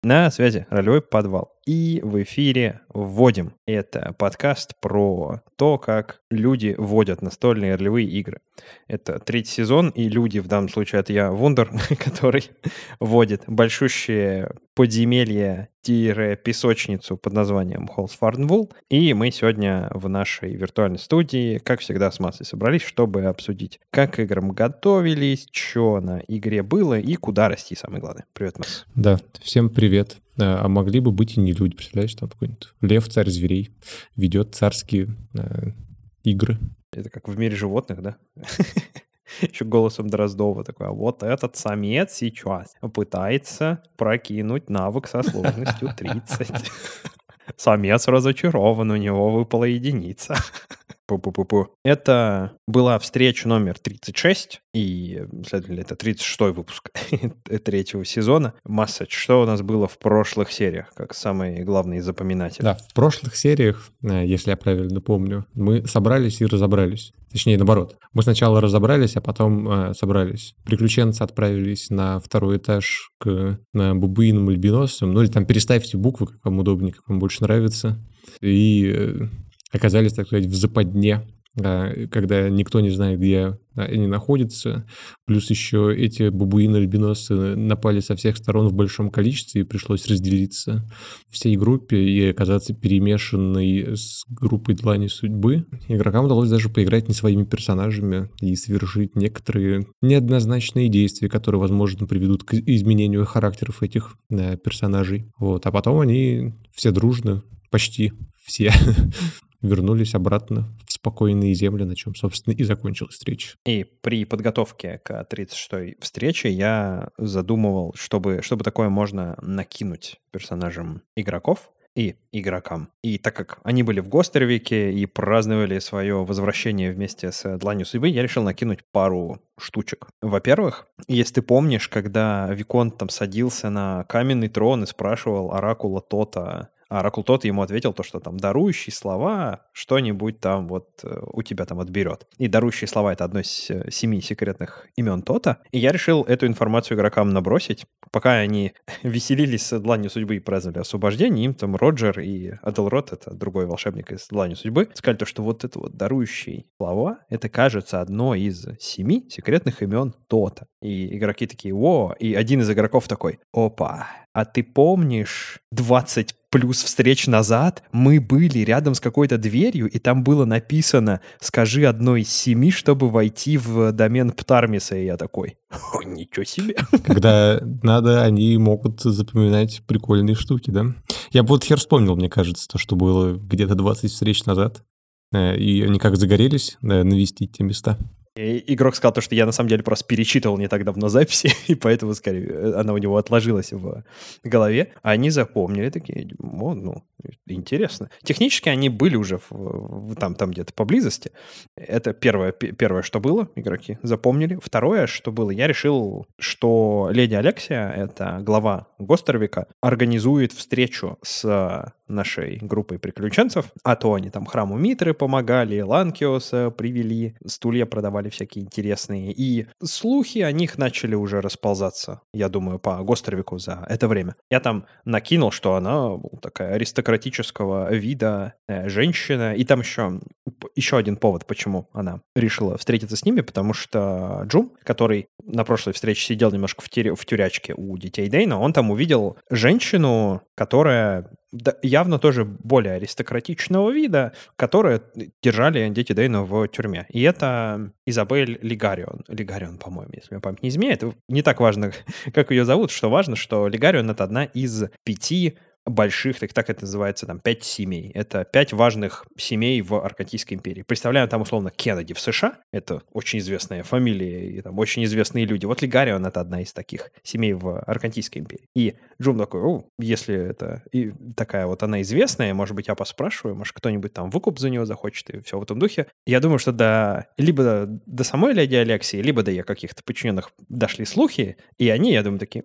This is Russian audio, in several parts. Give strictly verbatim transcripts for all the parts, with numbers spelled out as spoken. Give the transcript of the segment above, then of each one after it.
На связи ролевой подвал. И в эфире вводим. Это подкаст про то, как люди вводят настольные ролевые игры. Это третий сезон, и люди, в данном случае это я, Вундер, который вводит большущее подземелье-песочницу под названием Halls Farnwool. И мы сегодня в нашей виртуальной студии, как всегда, с массой собрались, чтобы обсудить, как к играм готовились, что на игре было и куда расти, самое главное. Привет, Масс. Да, всем привет. А а могли бы быть и не люди, представляешь, там какой-нибудь лев, царь зверей, ведет царские э, игры. Это как в мире животных, да? Еще голосом Дроздова такой, а вот этот самец сейчас пытается прокинуть навык со сложностью тридцать. Самец разочарован, у него выпала единица. Пу-пу-пу-пу. Это была встреча номер тридцать шесть, и, следовательно, это тридцать шестой выпуск третьего сезона. Масса, что у нас было в прошлых сериях, как самые главные запоминатели? Да, в прошлых сериях, э, если я правильно помню, мы собрались и разобрались. Точнее, наоборот. Мы сначала разобрались, а потом э, собрались. Приключенцы отправились на второй этаж к на бубуинам альбиносам. Ну или там переставьте буквы, как вам удобнее, как вам больше нравится. И э, оказались, так сказать, в западне, э, когда никто не знает, где они находятся. Плюс еще эти бабуины-альбиносы напали со всех сторон в большом количестве, и пришлось разделиться всей группе и оказаться перемешанной с группой Длани Судьбы. Игрокам удалось даже поиграть не своими персонажами и совершить некоторые неоднозначные действия, которые, возможно, приведут к изменению характеров этих э, персонажей. Вот. А потом они все дружно, почти все, вернулись обратно в спокойные земли, на чем, собственно, и закончилась встреча. И при подготовке к тридцать шестой встрече я задумывал, чтобы, чтобы такое можно накинуть персонажам игроков и игрокам. И так как они были в Гостервике и праздновали свое возвращение вместе с Дланью Судьбы, я решил накинуть пару штучек. Во-первых, если ты помнишь, когда Виконт там садился на каменный трон и спрашивал оракула Тота, а оракул тот ему ответил то, что там дарующие слова что-нибудь там вот э, у тебя там отберет. И дарующие слова — это одно из э, семи секретных имен Тота. И я решил эту информацию игрокам набросить. Пока они веселились с Дланью Судьбы и праздновали освобождение, им там Роджер и Аделрод, это другой волшебник из Длани Судьбы, сказали то, что вот это вот дарующие слова, это, кажется, одно из семи секретных имен Тота. И игроки такие, о, и один из игроков такой, опа, а ты помнишь двадцать плюс встреч назад мы были рядом с какой-то дверью, и там было написано «Скажи одно из семи, чтобы войти в домен Птармиса». И я такой, о, ничего себе. Когда надо, они могут запоминать прикольные штуки, да? Я бы вот хер вспомнил, мне кажется, то, что было где-то двадцать встреч назад. Э, И они как загорелись э, навестить те места. И игрок сказал то, что я на самом деле просто перечитывал не так давно записи, и поэтому, скорее, она у него отложилась в голове. А они запомнили такие, о, ну, интересно. Технически они были уже в, в- там, там где-то поблизости. Это первое, пе- первое, что было, игроки запомнили. Второе, что было, я решил, что леди Алексия, это глава Гостервика, организует встречу с нашей группой приключенцев, а то они там храму Митры помогали, Ланкиоса привели, стулья продавали всякие интересные, и слухи о них начали уже расползаться, я думаю, по Гостервику за это время. Я там накинул, что она ну, такая аристократического вида э, женщина, и там еще, еще один повод, почему она решила встретиться с ними, потому что Джум, который на прошлой встрече сидел немножко в, тюря- в тюрячке у детей Дейна, он там увидел женщину, которая да, явно тоже более аристократичного вида, которые держали дети Дейна в тюрьме. И это Изабель Лигарион. Лигарион, по-моему, если мне память не изменяет. Не так важно, как ее зовут, что важно, что Лигарион — это одна из пяти больших, так, так это называется, там, пять семей. Это пять важных семей в Аркадийской империи. Представляем там, условно, Кеннеди в США. Это очень известная фамилия, и там очень известные люди. Вот Лигарион — это одна из таких семей в Аркадийской империи. И Джум такой, о, если это и такая вот она известная, может быть, я поспрашиваю, может, кто-нибудь там выкуп за нее захочет, и все в этом духе. Я думаю, что до, либо до самой леди Алексии, либо до ее каких-то подчиненных дошли слухи, и они, я думаю, такие, «М,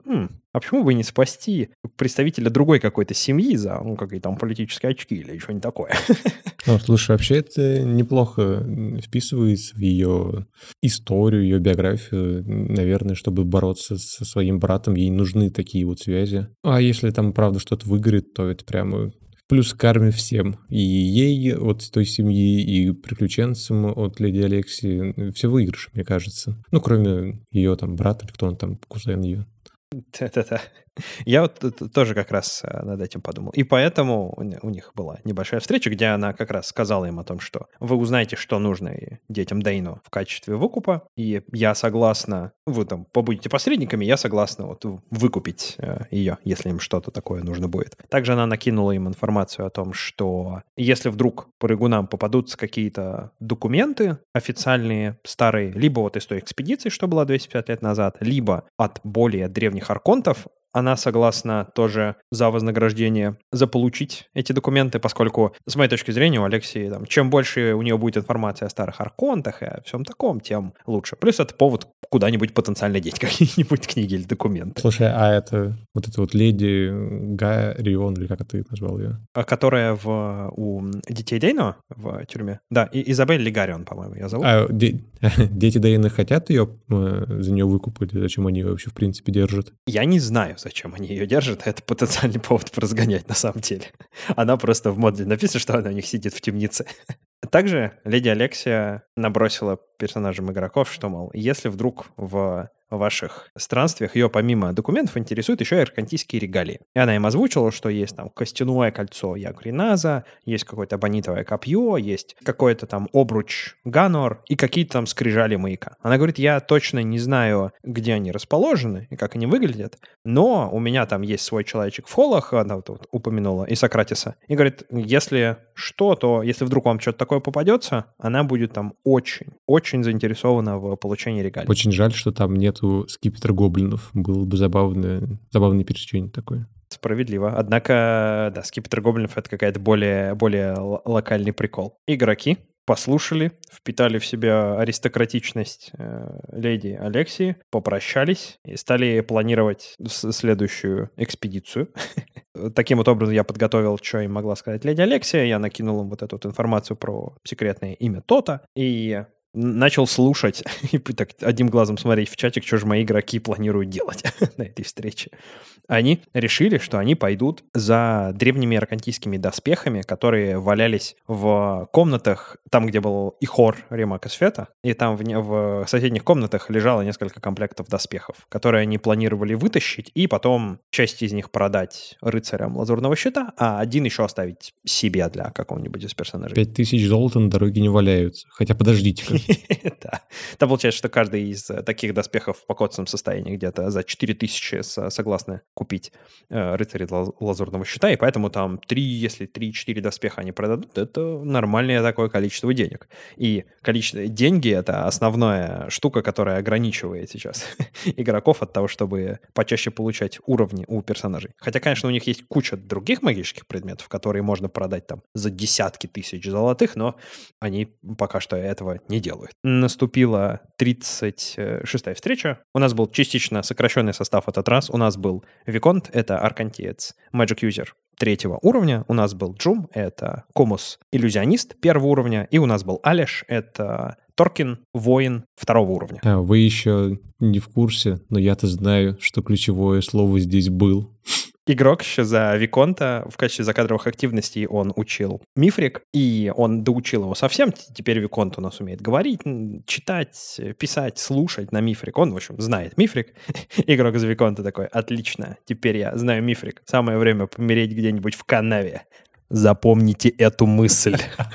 а почему бы не спасти представителя другой какой-то семьи за, ну, какие-то там политические очки или что-нибудь такое? Ну, слушай, вообще это неплохо вписывается в ее историю, ее биографию. Наверное, чтобы бороться со своим братом, ей нужны такие вот связи. А если там, правда, что-то выгорит, то это прямо плюс к карме всем. И ей от той семьи, и приключенцам от леди Алексии. Все выигрыши, мне кажется. Ну, кроме ее там брата, или кто он там, кузен ее. Да-да-да. Я вот тут тоже как раз э, над этим подумал. И поэтому у не- у них была небольшая встреча, где она как раз сказала им о том, что вы узнаете, что нужно и детям Дейну в качестве выкупа, и я согласна, вы там побудете посредниками, я согласна вот выкупить э, ее, если им что-то такое нужно будет. Также она накинула им информацию о том, что если вдруг по регунам попадутся какие-то документы официальные, старые, либо вот из той экспедиции, что была двести пятьдесят лет назад, либо от более древних архонтов, она согласна тоже за вознаграждение заполучить эти документы, поскольку, с моей точки зрения, у Алексии, там, чем больше у нее будет информации о старых архонтах и о всем таком, тем лучше. Плюс это повод куда-нибудь потенциально деть какие-нибудь книги или документы. Слушай, а это вот эта вот леди Гарион, или как ты назвал ее? А Которая в, у детей Дейно в тюрьме. Да, и Изабель Легарион, по-моему, ее зовут. А де- дети Дейна хотят ее э, за нее выкупить? Зачем они ее вообще в принципе держат? Я не знаю, зачем они ее держат. Это потенциальный повод поразгонять на самом деле. Она просто в модуле написано, что она у них сидит в темнице. Также леди Алексия набросила персонажам игроков, что, мол, если вдруг в ваших странствиях ее помимо документов интересуют еще и аркантийские регалии. И она им озвучила, что есть там костяное кольцо Ягриназа, есть какое-то абонитовое копье, есть какой-то там обруч Ганор и какие-то там скрижали маяка. Она говорит, я точно не знаю, где они расположены и как они выглядят, но у меня там есть свой человечек в холлах, она вот, вот упомянула, и Сократиса, и говорит, если что, то если вдруг вам что-то такое попадется, она будет там очень, очень заинтересована в получении регалий. Очень жаль, что там нету скипетра гоблинов. Было бы забавное, забавное пересечение такое. Справедливо. Однако, да, скипетр гоблинов — это какая-то более, более л- локальный прикол. Игроки послушали, впитали в себя аристократичность э, леди Алексии, попрощались и стали планировать с- следующую экспедицию. Таким вот образом я подготовил, что им могла сказать леди Алексия. Я накинул им вот эту вот информацию про секретное имя Тота и начал слушать и так одним глазом смотреть в чатик, что же мои игроки планируют делать на этой встрече. Они решили, что они пойдут за древними аркантийскими доспехами, которые валялись в комнатах, там, где был Ихор Ремака Света, и там в, не- в соседних комнатах лежало несколько комплектов доспехов, которые они планировали вытащить и потом часть из них продать рыцарям Лазурного Щита, а один еще оставить себе для какого-нибудь из персонажей. Пять тысяч золота на дороге не валяются. Хотя подождите-ка. Да. Там получается, что каждый из э, таких доспехов в покоцанном состоянии где-то за четыре тысячи с- согласны купить э, рыцари Лаз- Лазурного Щита, и поэтому там три, если три-четыре доспеха они продадут, это нормальное такое количество денег. И количество деньги — это основная штука, которая ограничивает сейчас игроков от того, чтобы почаще получать уровни у персонажей. Хотя, конечно, у них есть куча других магических предметов, которые можно продать там за десятки тысяч золотых, но они пока что этого не делают. Наступила тридцать шестая встреча. У нас был частично сокращенный состав в этот раз. У нас был Виконт, это аркантиец, Magic User третьего уровня. У нас был Джум, это Комус, иллюзионист первого уровня. И у нас был Алеш, это Торкин, воин второго уровня. А, вы еще не в курсе, но я-то знаю, что ключевое слово здесь был. Игрок еще за Виконта в качестве закадровых активностей он учил Мифрик, и он доучил его совсем. Теперь Виконт у нас умеет говорить, м, читать, писать, слушать на Мифрик. Он, в общем, знает Мифрик. Игрок за Виконта такой, отлично, теперь я знаю Мифрик. Самое время помереть где-нибудь в канаве. Запомните эту мысль.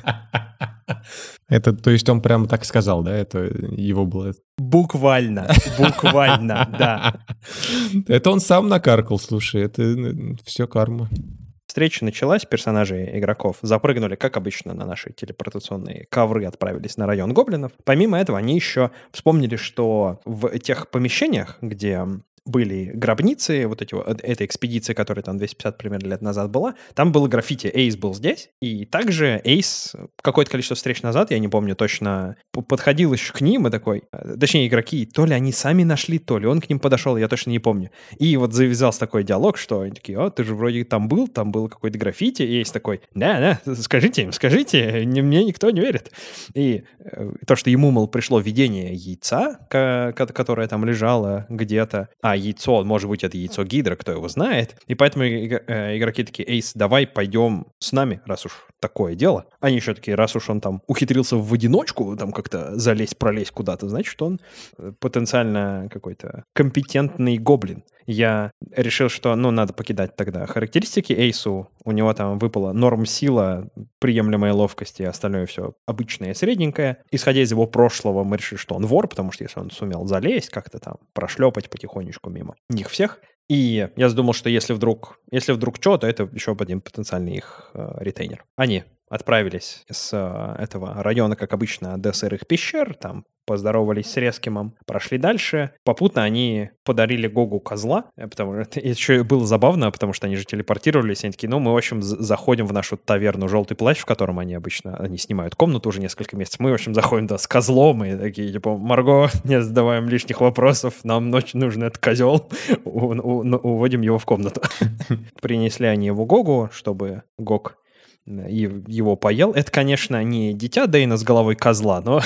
Это, то есть он прямо так сказал, да? Это его было... Буквально, буквально, да. Это он сам накаркал, слушай, это все карма. Встреча началась, персонажи игроков запрыгнули, как обычно, на наши телепортационные ковры, отправились на район гоблинов. Помимо этого, они еще вспомнили, что в тех помещениях, где были гробницы, вот эти, вот, этой экспедиции, которая там двести пятьдесят примерно лет назад была, там было граффити «Эйс был здесь», и также Эйс какое-то количество встреч назад, я не помню точно, подходил еще к ним и такой, точнее, игроки, то ли они сами нашли, то ли он к ним подошел, я точно не помню. И вот завязался такой диалог, что они такие: о, ты же вроде там был, там был какой-то граффити, и Эйс такой: да, да, скажите им, скажите, не, мне никто не верит. И то, что ему, мол, пришло видение яйца, которое там лежало где-то, а яйцо, может быть, это яйцо Гидра, кто его знает, и поэтому игроки такие: Эйс, давай пойдем с нами, раз уж такое дело. Они еще такие: раз уж он там ухитрился в одиночку там как-то залезть, пролезть куда-то, значит, он потенциально какой-то компетентный гоблин. Я решил, что, ну, надо покидать тогда характеристики Эйсу. У него там выпала норм-сила, приемлемая ловкость и остальное все обычное и средненькое. Исходя из его прошлого, мы решили, что он вор, потому что если он сумел залезть, как-то там прошлепать потихонечку мимо них всех. И я задумал, что если вдруг, если вдруг что, то это еще один потенциальный их э, ретейнер. Они отправились с э, этого района, как обычно, до сырых пещер, там поздоровались с Рескимом, прошли дальше. Попутно они подарили Гогу козла, потому что это еще было забавно, потому что они же телепортировались, и они такие: ну, мы, в общем, заходим в нашу таверну «Желтый плащ», в котором они обычно, они снимают комнату уже несколько месяцев. Мы, в общем, заходим туда с козлом, и такие, типа: Марго, не задаваем лишних вопросов, нам очень нужен этот козел, уводим его в комнату. Принесли они его Гогу, чтобы Гог его поел. Это, конечно, не дитя Дейна с головой козла, но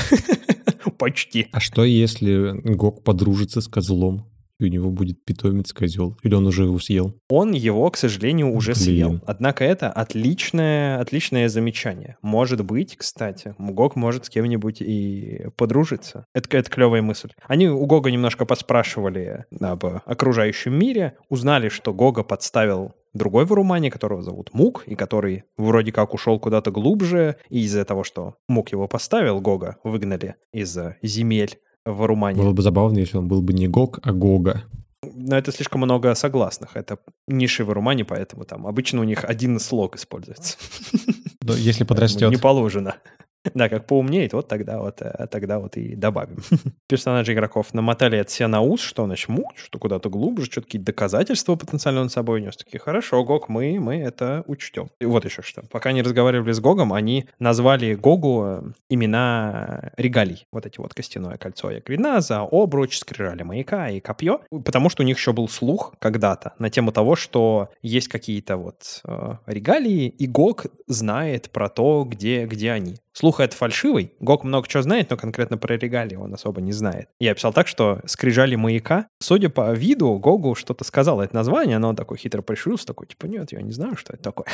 почти. А что, если Гог подружится с козлом, и у него будет питомец-козел? Или он уже его съел? Он его, к сожалению, уже Блин. съел. Однако это отличное, отличное замечание. Может быть, кстати, Гог может с кем-нибудь и подружиться. Это, это клевая мысль. Они у Гога немножко поспрашивали об окружающем мире, узнали, что Гога подставил другой Варумани, которого зовут Мук, и который вроде как ушел куда-то глубже, и из-за того, что Мук его поставил, Гога выгнали из земель Варумани. Было бы забавно, если он был бы не Гог, а Гога. Но это слишком много согласных. Это ниши Варумани, поэтому там обычно у них один слог используется. Но если подрастет. Не положено. Да, как поумнеет, вот тогда вот, тогда вот и добавим. Персонажи игроков намотали от себя на ус, что значит Мук, что куда-то глубже, что какие-то доказательства потенциально он с собой нес. Такие: хорошо, Гог, мы, мы это учтем. И вот еще что. Пока они разговаривали с Гогом, они назвали Гогу имена регалий. Вот эти вот: костяное кольцо Ягриназа, обруч, скрижали маяка и копье. Потому что у них еще был слух когда-то на тему того, что есть какие-то вот э, регалии, и Гог знает про то, где, где они. Слух это фальшивый. Гог много чего знает, но конкретно про регалии он особо не знает. Я писал так, что скрижали маяка. Судя по виду, Гогу что-то сказал это название, но он такой хитро пришился, такой, типа: нет, я не знаю, что это такое.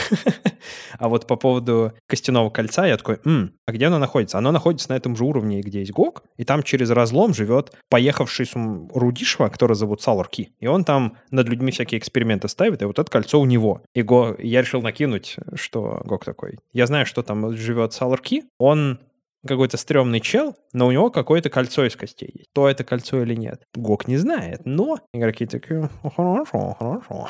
А вот по поводу костяного кольца я такой: м, а где оно находится? Оно находится на этом же уровне, где есть Гог, и там через разлом живет поехавший Рудишва, который зовут Салурки. И он там над людьми всякие эксперименты ставит, и вот это кольцо у него. И Го... я решил накинуть, что Гог такой: я знаю, что там живет Салурки, он какой-то стрёмный чел, но у него какое-то кольцо из костей есть. То это кольцо или нет, Гог не знает, но игроки такие: хорошо, хорошо.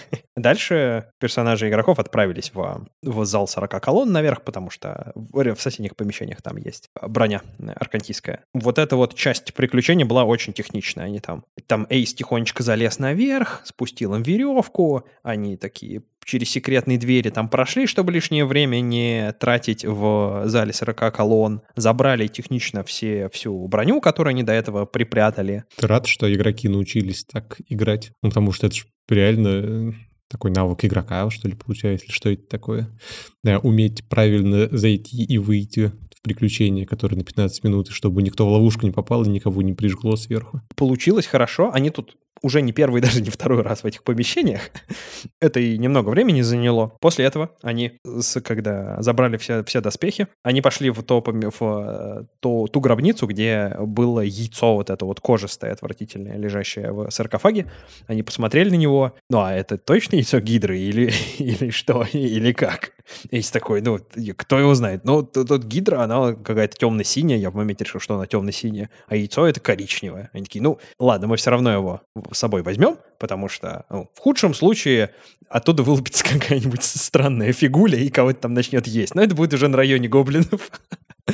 Дальше персонажи игроков отправились в, в зал сорока колонн наверх, потому что в, в соседних помещениях там есть броня аркантийская. Вот эта вот часть приключений была очень техничная. Они там, там Эйс тихонечко залез наверх, спустил им веревку, они такие через секретные двери там прошли, чтобы лишнее время не тратить в зале сорока колонн. Забрали технично все, всю броню, которую они до этого припрятали. Ты рад, что игроки научились так играть? Ну, потому что это же реально такой навык игрока, что ли, получается? Или что это такое? Да, уметь правильно зайти и выйти в приключения, которые на пятнадцать минут, чтобы никто в ловушку не попал и никого не прижгло сверху. Получилось хорошо. Они тут уже не первый, даже не второй раз в этих помещениях. Это и немного времени заняло. После этого они, когда забрали все, все доспехи, они пошли в, то, в то, ту гробницу, где было яйцо вот это вот кожистое, отвратительное, лежащее в саркофаге. Они посмотрели на него. Ну, а это точно яйцо Гидры или, или что? Или как? Есть такой, ну, кто его знает? Ну, тут Гидра, она какая-то темно-синяя. Я в моменте решил, что она темно-синяя. А яйцо это коричневое. Они такие: ну, ладно, мы все равно его с собой возьмем, потому что, ну, в худшем случае оттуда вылупится какая-нибудь странная фигуля и кого-то там начнет есть. Но это будет уже на районе гоблинов.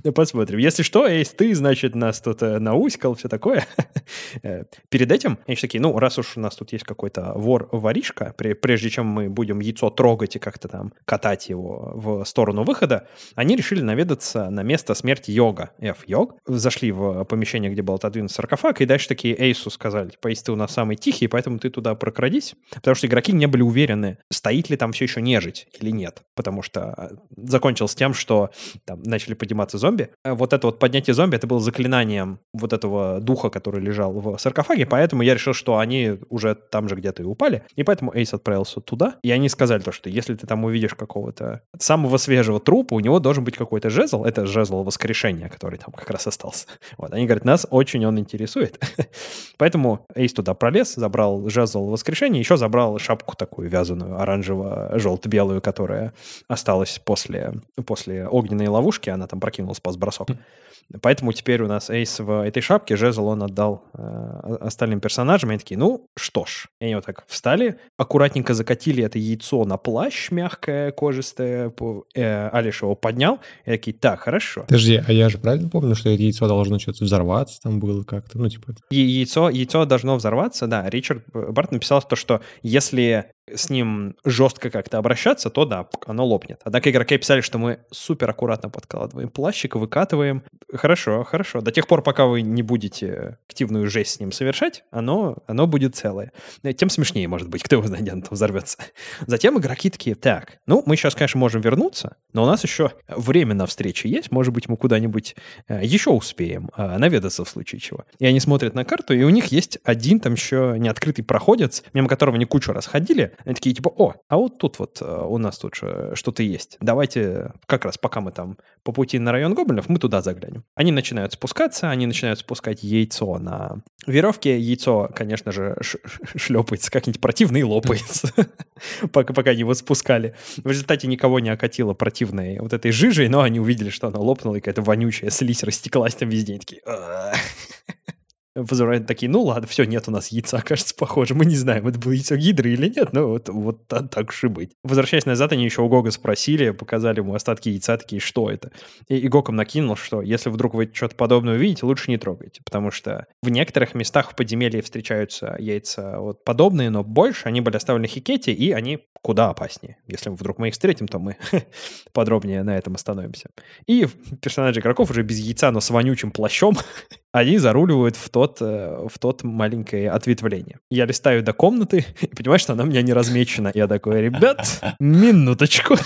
Посмотрим. Если что, Эйс, ты, значит, нас тут э, науськал, все такое. Э, Перед этим, они же такие, ну, раз уж у нас тут есть какой-то вор-воришка, пре- прежде чем мы будем яйцо трогать и как-то там катать его в сторону выхода, они решили наведаться на место смерти Йога, F-Йог. Зашли в помещение, где был отодвинут саркофаг, и дальше такие Эйсу сказали, типа, Эйс, ты у нас самый тихий, поэтому ты туда прокрадись, потому что игроки не были уверены, стоит ли там все еще нежить или нет, потому что закончилось тем, что там начали подниматься зомби. Вот это вот поднятие зомби, это было заклинанием вот этого духа, который лежал в саркофаге, поэтому я решил, что они уже там же где-то и упали, и поэтому Эйс отправился туда, и они сказали то, что если ты там увидишь какого-то самого свежего трупа, у него должен быть какой-то жезл, это жезл воскрешения, который там как раз остался. Вот, они говорят, нас очень он интересует. Поэтому Эйс туда пролез, забрал жезл воскрешения, еще забрал шапку такую вязаную, оранжево-желто-белую, которая осталась после, после огненной ловушки, она там прокинула спас-бросок. Поэтому теперь у нас Эйс в этой шапке, жезл он отдал э, остальным персонажам, и они такие, ну, что ж. И они вот так встали, аккуратненько закатили это яйцо на плащ мягкое, кожистое, э, Алиш его поднял, и такие, так, хорошо. Подожди, а я же правильно помню, что это яйцо должно что-то взорваться там было как-то, ну, типа... И яйцо, яйцо должно взорваться, да. Ричард Барт написал то, что если с ним жестко как-то обращаться, то да, оно лопнет. Однако игроки писали, что мы супер аккуратно подкладываем плащик, выкатываем. Хорошо, хорошо. До тех пор, пока вы не будете активную жесть с ним совершать, оно, оно будет целое. Тем смешнее, может быть, кто его знает, оно там взорвется. Затем игроки такие, так, ну, мы сейчас, конечно, можем вернуться, но у нас еще время на встрече есть, может быть, мы куда-нибудь еще успеем наведаться в случае чего. И они смотрят на карту, и у них есть один там еще неоткрытый проходец, мимо которого они кучу раз ходили. Они такие, типа, о, а вот тут вот у нас тут что-то есть. Давайте как раз пока мы там по пути на район гоблинов, мы туда заглянем. Они начинают спускаться, они начинают спускать яйцо на веревке. Яйцо, конечно же, шлепается как-нибудь противно и лопается, пока, пока они его спускали. В результате никого не окатило противной вот этой жижей, но они увидели, что она лопнула, и какая-то вонючая слизь растеклась там везде. Они такие... Возвращают такие, ну ладно, все, нет у нас яйца, кажется, похоже. Мы не знаем, это было яйцо гидры или нет, но вот, вот так, так уж и быть. Возвращаясь назад, они еще у Гога спросили, показали ему остатки яйца, такие, что это? И, и Гог им накинул, что если вдруг вы что-то подобное увидите, лучше не трогайте, потому что в некоторых местах в подземелье встречаются яйца вот подобные, но больше, они были оставлены Хикете, и они куда опаснее. Если вдруг мы их встретим, то мы подробнее на этом остановимся. И персонажи игроков уже без яйца, но с вонючим плащом, они заруливают в тот, в тот маленькое ответвление. Я листаю до комнаты и понимаю, что она у меня не размечена. Я такой, ребят, минуточку.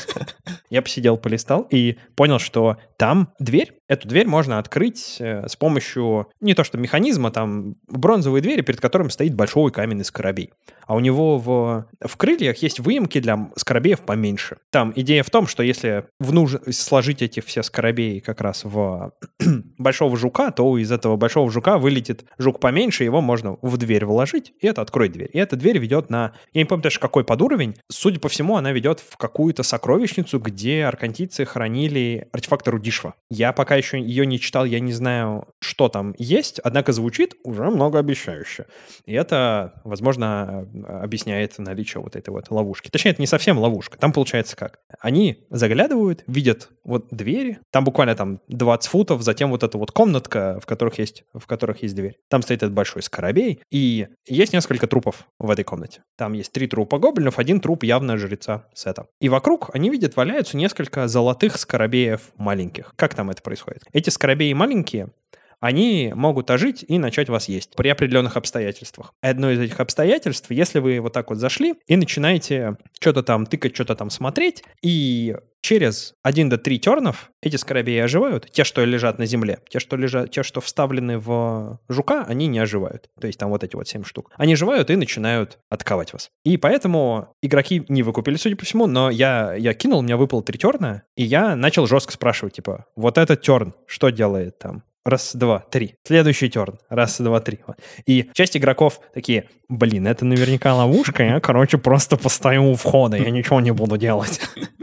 Я посидел, полистал и понял, что там дверь. Эту дверь можно открыть с помощью не то что механизма, там бронзовые двери, перед которыми стоит большой каменный скоробей. А у него в, в крыльях есть выемки для скоробеев поменьше. Там идея в том, что если в нуж... сложить эти все скоробеи как раз в большого жука, то из этого большого жука вылетит жук поменьше, его можно в дверь вложить, и это откроет дверь. И эта дверь ведет на... Я не помню даже, какой подуровень. Судя по всему, она ведет в какую-то сокровищницу, где аркантийцы хранили артефакты Рудишва. Я пока еще ее не читал, я не знаю, что там есть, однако звучит уже многообещающе. И это, возможно, объясняет наличие вот этой вот ловушки. Точнее, это не совсем ловушка. Там получается как? Они заглядывают, видят вот двери, там буквально там двадцать футов, затем вот эта вот комнатка, в которых есть, в которых есть дверь. Там стоит этот большой скоробей, и есть несколько трупов в этой комнате. Там есть три трупа гоблинов, один труп явно жреца Сета. И вокруг они видят, валяются несколько золотых скоробеев маленьких. Как там это происходит? Эти скоробеи маленькие, они могут ожить и начать вас есть при определенных обстоятельствах. Одно из этих обстоятельств, если вы вот так вот зашли и начинаете что-то там тыкать, что-то там смотреть, и через один до три тернов эти скоробеи оживают, те, что лежат на земле, те, что лежат, те, что вставлены в жука, они не оживают. То есть там вот эти вот семь штук. Они оживают и начинают атаковать вас. И поэтому игроки не выкупили, судя по всему, но я, я кинул, у меня выпало три терна, и я начал жестко спрашивать, типа, вот этот терн, что делает там? Раз, два, три. Следующий терн. Раз, два, три. И часть игроков такие, блин, это наверняка ловушка, я, короче, просто постою у входа, я ничего не буду делать.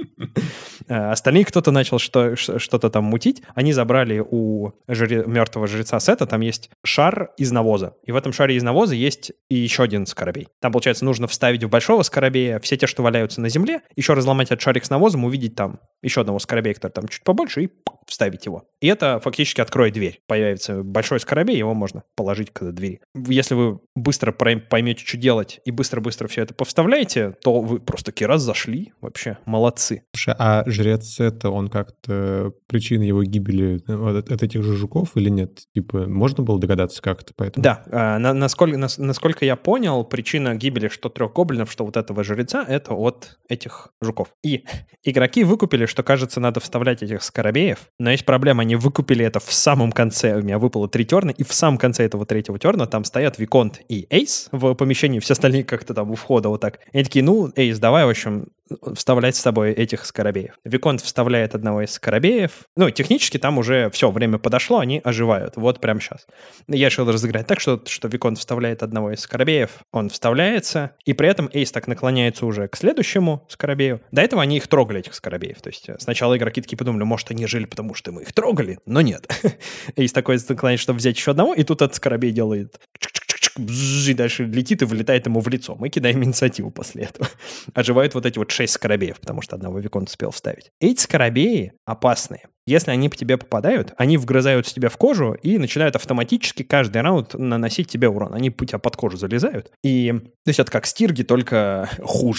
Остальные кто-то начал что, что-то там мутить. Они забрали у жре, мертвого жреца Сета, там есть шар из навоза. И в этом шаре из навоза есть и еще один скоробей. Там, получается, нужно вставить в большого скоробея все те, что валяются на земле, еще разломать этот шарик с навозом, увидеть там еще одного скоробея, который там чуть побольше, и вставить его. И это фактически откроет дверь. Появится большой скоробей, его можно положить к двери. Если вы быстро поймете, что делать, и быстро-быстро все это повставляете, то вы просто таки раз зашли. Вообще, молодцы. Слушай, а жрец это, он как-то причина его гибели от, от этих же жуков или нет? Типа, можно было догадаться как-то поэтому? Да, а, на, насколько, на, насколько я понял, причина гибели что трех гоблинов, что вот этого жреца, это от этих жуков. И игроки выкупили, что, кажется, надо вставлять этих скоробеев, но есть проблема, они выкупили это в самом конце, у меня выпало три терна, и в самом конце этого третьего терна там стоят Виконт и Эйс в помещении, все остальные как-то там у входа вот так. И они такие, ну, Эйс, давай, в общем, вставлять с тобой этих скоробеев. Виконт вставляет одного из скоробеев. Ну, технически там уже все, время подошло, они оживают. Вот прямо сейчас. Я решил разыграть так, что, что Виконт вставляет одного из скоробеев, он вставляется, и при этом Эйс так наклоняется уже к следующему скоробею. До этого они их трогали, этих скоробеев. То есть сначала игроки такие подумали, может, они жили, потому что мы их трогали, но нет. Эйс такой наклоняется, чтобы взять еще одного, и тут этот скоробей делает и дальше летит и вылетает ему в лицо. Мы кидаем инициативу после этого. Оживают вот эти вот шесть скоробеев, потому что одного Виконта успел вставить. Эти скоробеи опасные. Если они по тебе попадают, они вгрызаются тебе в кожу и начинают автоматически каждый раунд наносить тебе урон. Они у тебя под кожу залезают. И, то есть это как стирги, только хуже.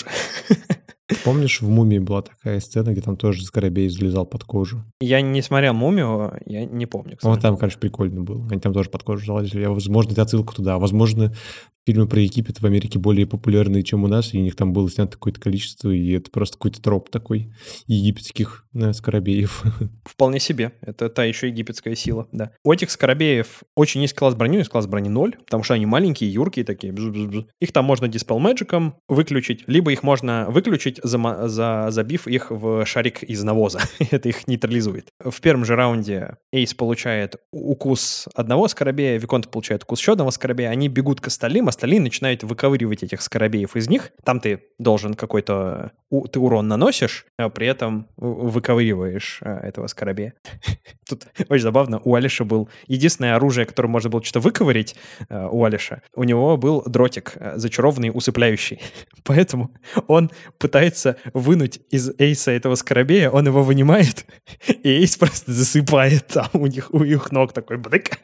Помнишь, в «Мумии» была такая сцена, где там тоже скоробей залезал под кожу? Я не смотрел «Мумию», я не помню. Вот там, конечно, прикольно было. Они там тоже под кожу залазили. Я, возможно, это отсылка туда. Возможно, фильмы про Египет в Америке более популярные, чем у нас, и у них там было снято какое-то количество, и это просто какой-то троп такой египетских да, скоробеев. Вполне себе. Это та еще египетская сила, да. У этих скоробеев очень низкий класс брони, есть класс брони ноль, потому что они маленькие, юркие такие. Бз-бз-бз. Их там можно Dispel Magic'ом выключить, либо их можно выключить, за, за, забив их в шарик из навоза. Это их нейтрализует. В первом же раунде Эйс получает укус одного скоробея, Виконт получает укус еще одного скоробея, они бегут к остальным, остальные начинают выковыривать этих скоробеев из них. Там ты должен какой-то... Ты урон наносишь, а при этом выковыриваешь а, этого скоробея. Тут очень забавно. У Алиша был единственное оружие, которое можно было что-то выковырить а, у Алиша. У него был дротик, а, зачарованный, усыпляющий. Поэтому он пытается вынуть из Эйса этого скоробея, он его вынимает, и Эйс просто засыпает там у них, у их ног такой бдык.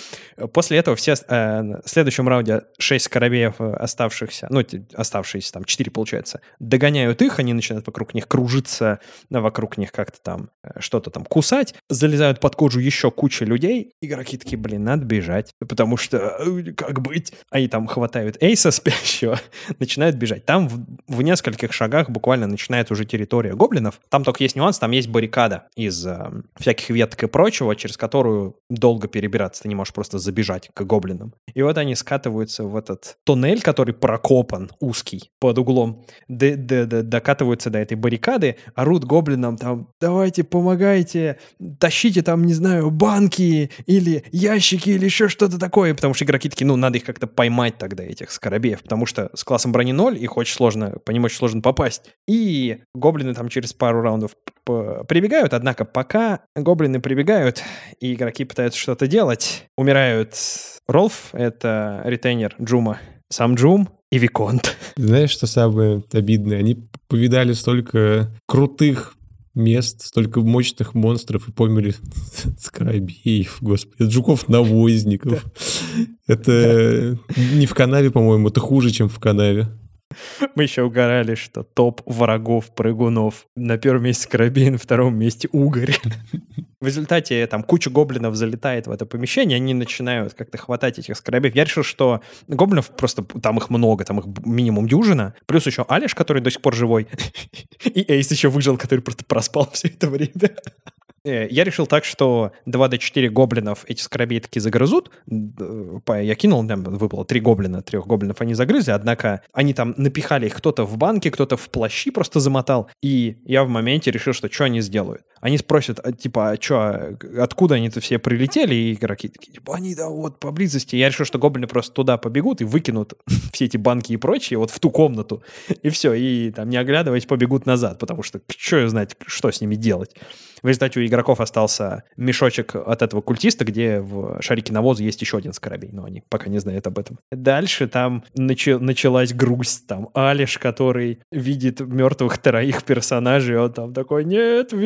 После этого все э, в следующем раунде шесть скоробеев оставшихся, ну, оставшиеся там четыре, получается, догоняют их, они начинают вокруг них кружиться, вокруг них как-то там что-то там кусать, залезают под кожу еще куча людей, игроки такие, блин, надо бежать, потому что как быть? Они там хватают Эйса спящего, начинают бежать. Там в, в нескольких шагах буквально начинает уже территория гоблинов. Там только есть нюанс, там есть баррикада из э, всяких веток и прочего, через которую долго перебираться, ты не можешь просто забежать к гоблинам. И вот они скатываются в этот туннель, который прокопан, узкий, под углом, д- д- д- докатываются до этой баррикады, орут гоблинам там, давайте, помогайте, тащите там, не знаю, банки или ящики или еще что-то такое, потому что игроки такие, ну, надо их как-то поймать тогда, этих скоробеев, потому что с классом брони ноль их очень сложно, по ним очень сложно попасть. И гоблины там через пару раундов прибегают, однако пока гоблины прибегают и игроки пытаются что-то делать, умирают Ролф, это ретейнер Джума, сам Джум и Виконт. Знаешь, что самое обидное? Они повидали столько крутых мест, столько мощных монстров и померли скоробеев, господи, жуков-навозников. Это не в канаве, по-моему, это хуже, чем в канаве. Мы еще угорали, что топ врагов прыгунов. На первом месте скоробей, на втором месте угорь. В результате там куча гоблинов залетает в это помещение, они начинают как-то хватать этих скоробеев. Я решил, что гоблинов просто, там их много, там их минимум дюжина. Плюс еще Алиш, который до сих пор живой. И Эйс еще выжил, который просто проспал все это время. Я решил так, что два до четырёх гоблинов эти скоробеи таки загрызут. Я кинул, там выпало три гоблина, трех гоблинов они загрызли, однако они там напихали их кто-то в банки, кто-то в плащи просто замотал. И я в моменте решил, что что они сделают. Они спросят, типа, а что, откуда они-то все прилетели? И игроки такие, типа, они, да, вот, поблизости. Я решил, что гоблины просто туда побегут и выкинут все эти банки и прочее вот в ту комнату. И все, и там, не оглядываясь, побегут назад, потому что что я знать, что с ними делать. В результате у игроков остался мешочек от этого культиста, где в шарике навоза есть еще один скоробей, но они пока не знают об этом. Дальше там начи- началась грусть, там Алиш, который видит мертвых троих персонажей, он там такой, нет, Виконт,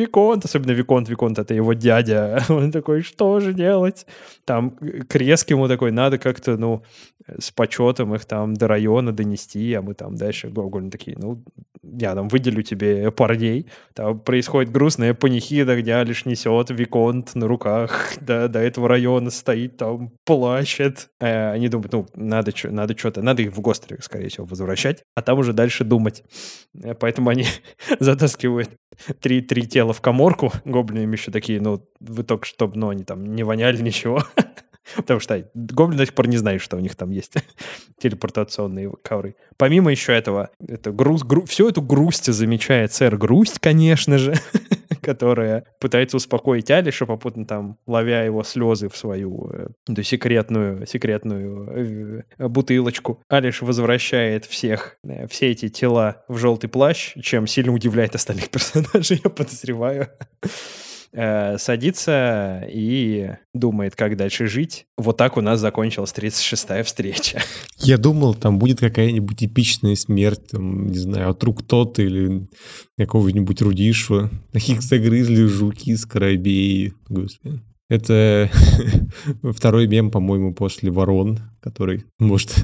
Виконт, особенно Виконт, Виконт — это его дядя. Он такой, что же делать? Там Крест ему такой, надо как-то, ну, с почетом их там до района донести, а мы там дальше Гоголь такие, ну, я там выделю тебе парней. Там происходит грустная панихида, где Алиш несет Виконт на руках до, до этого района, стоит там, плачет. А они думают, ну, надо, надо что-то, надо их в Гострик, скорее всего, возвращать, а там уже дальше думать. Поэтому они затаскивают три, три тела в каморку, гоблины еще такие, ну, вы только чтобы, ну, они там не воняли ничего. Потому что гоблины до сих пор не знают, что у них там есть телепортационные ковры. Помимо еще этого, это груз, гру, всю эту грусть замечает сэр Грусть, конечно же, которая пытается успокоить Алиша, попутно там ловя его слезы в свою эту секретную, секретную бутылочку. Алиш возвращает всех, все эти тела в желтый плащ, чем сильно удивляет остальных персонажей, я подозреваю. Садится и думает, как дальше жить. Вот так у нас закончилась тридцать шестая встреча. Я думал, там будет какая-нибудь эпичная смерть, там, не знаю, от рук Тота или какого-нибудь Рудишва. Их загрызли жуки, скоробеи. Господи. Это второй мем, по-моему, после ворон, который может,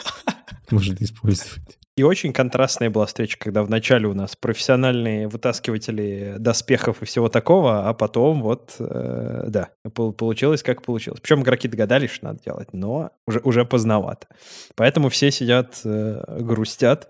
может использовать. И очень контрастная была встреча, когда вначале у нас профессиональные вытаскиватели доспехов и всего такого, а потом вот, э, да, получилось как получилось. Причем игроки догадались, что надо делать, но уже, уже поздновато. Поэтому все сидят, э, грустят,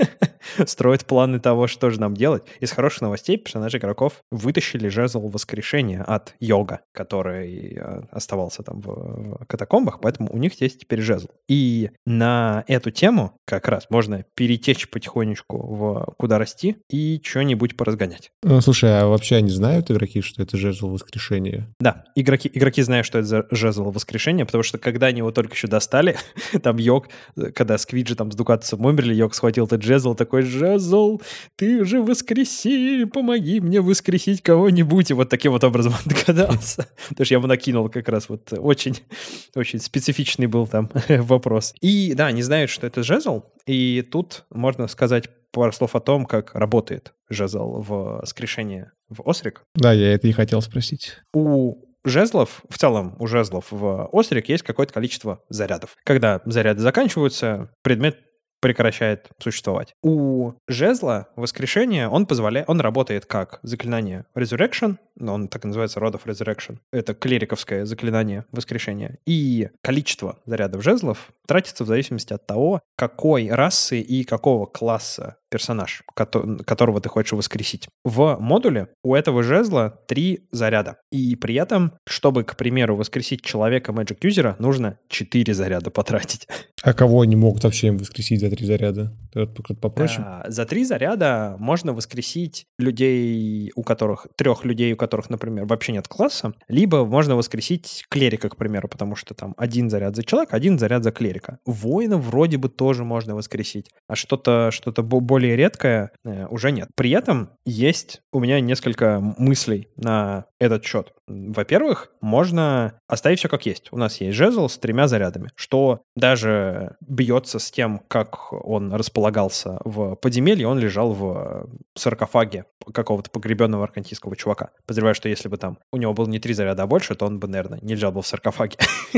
строят планы того, что же нам делать. Из хороших новостей персонажи игроков вытащили жезл воскрешения от Йога, который оставался там в, в катакомбах, поэтому у них есть теперь жезл. И на эту тему как раз можно перетечь потихонечку в куда расти и что-нибудь поразгонять. Ну, слушай, а вообще они знают, игроки, что это жезл воскрешения? Да, игроки, игроки знают, что это за жезл воскрешения, потому что когда они его только еще достали, там Йог, когда Сквиджи там с Дукатусом умерли, Йог схватил этот жезл, такой: жезл, ты уже воскреси, помоги мне воскресить кого-нибудь. И вот таким вот образом он догадался. Потому что я ему накинул как раз вот очень, очень специфичный был там вопрос. И да, они знают, что это жезл, и тут можно сказать пару слов о том, как работает жезл в воскрешении в Осрик. Да, я это и хотел спросить. У жезлов, в целом у жезлов в Осрик есть какое-то количество зарядов. Когда заряды заканчиваются, предмет прекращает существовать. У жезла воскрешения он позволяет, он работает как заклинание Resurrection, он так и называется Rod of Resurrection. Это клириковское заклинание воскрешения. И количество зарядов жезлов тратится в зависимости от того, какой расы и какого класса персонаж, которого ты хочешь воскресить. В модуле у этого жезла три заряда. И при этом, чтобы, к примеру, воскресить человека Magic User, нужно четыре заряда потратить. А кого они могут вообще воскресить за три заряда? Кто-то попроще? А, за три заряда можно воскресить людей, у которых, трех людей, у которых, например, вообще нет класса, либо можно воскресить клерика, к примеру, потому что там один заряд за человека, один заряд за клерика. Воина вроде бы тоже можно воскресить, а что-то, что-то более редкое э, уже нет. При этом есть у меня несколько мыслей на этот счет. Во-первых, можно оставить все как есть. У нас есть жезл с тремя зарядами, что даже бьется с тем, как он располагался в подземелье, он лежал в саркофаге какого-то погребенного аркантийского чувака. Подозреваю, что если бы там у него было не три заряда, а больше, то он бы, наверное, не лежал бы в саркофаге.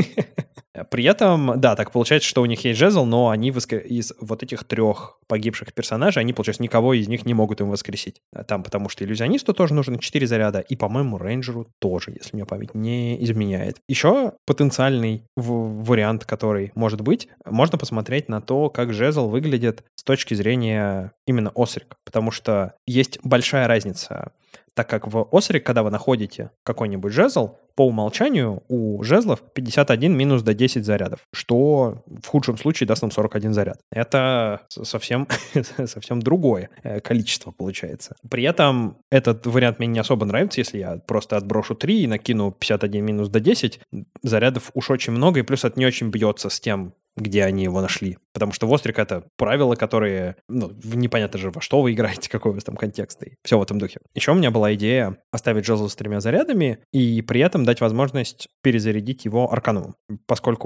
При этом, да, так получается, что у них есть жезл, но они воскр... из вот этих трех погибших персонажей, они, получается, никого из них не могут им воскресить. Там, потому что иллюзионисту тоже нужно четыре заряда, и, по-моему, рейнджеру тоже, если мне память не изменяет. Еще потенциальный в- вариант, который может быть, можно посмотреть на то, как жезл выглядит с точки зрения именно Осрик, потому что есть большая разница. Так как в Осрик, когда вы находите какой-нибудь жезл, по умолчанию у жезлов пятьдесят один минус до десять зарядов, что в худшем случае даст нам сорок один заряд. Это совсем, совсем другое количество получается. При этом этот вариант мне не особо нравится, если я просто отброшу три и накину пятьдесят один минус до десяти, зарядов уж очень много, и плюс это не очень бьется с тем, где они его нашли. Потому что в Острик это правила, которые, ну, непонятно же, во что вы играете, какой у вас там контекст, и все в этом духе. Еще у меня была идея оставить жезл с тремя зарядами и при этом дать возможность перезарядить его арканумом. Поскольку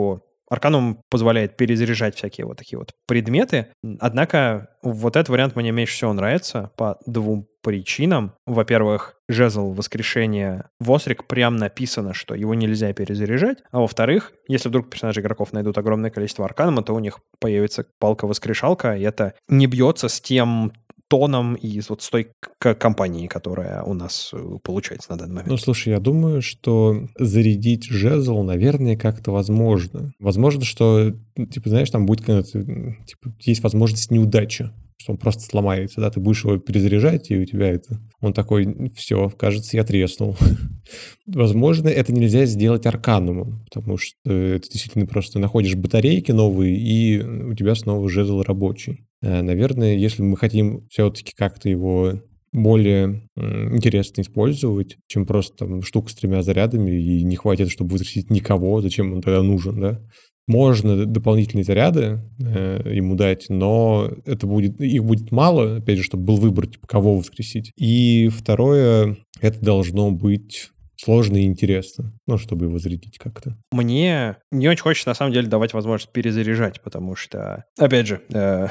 Арканум позволяет перезаряжать всякие вот такие вот предметы. Однако вот этот вариант мне меньше всего нравится по двум причинам. Во-первых, жезл воскрешения Вострик прям написано, что его нельзя перезаряжать. А во-вторых, если вдруг персонажи игроков найдут огромное количество арканума, то у них появится палка-воскрешалка, и это не бьется с тем тоном и вот с той к- компанией, которая у нас получается на данный момент. Ну, слушай, я думаю, что зарядить жезл, наверное, как-то возможно. Возможно, что, типа, знаешь, там будет, типа, есть возможность неудачи, что он просто сломается, да, ты будешь его перезаряжать, и у тебя это... Он такой, все, кажется, я треснул. Возможно, это нельзя сделать арканумом, потому что ты действительно просто находишь батарейки новые, и у тебя снова жезл рабочий. Наверное, если мы хотим все-таки как-то его более интересно использовать, чем просто там штука с тремя зарядами, и не хватит, чтобы воскресить никого, зачем он тогда нужен, да? Можно дополнительные заряды э, ему дать, но это будет, их будет мало, опять же, чтобы был выбор, типа, кого воскресить. И второе, это должно быть сложно и интересно, ну, чтобы его зарядить как-то. Мне не очень хочется, на самом деле, давать возможность перезаряжать, потому что, опять же, э,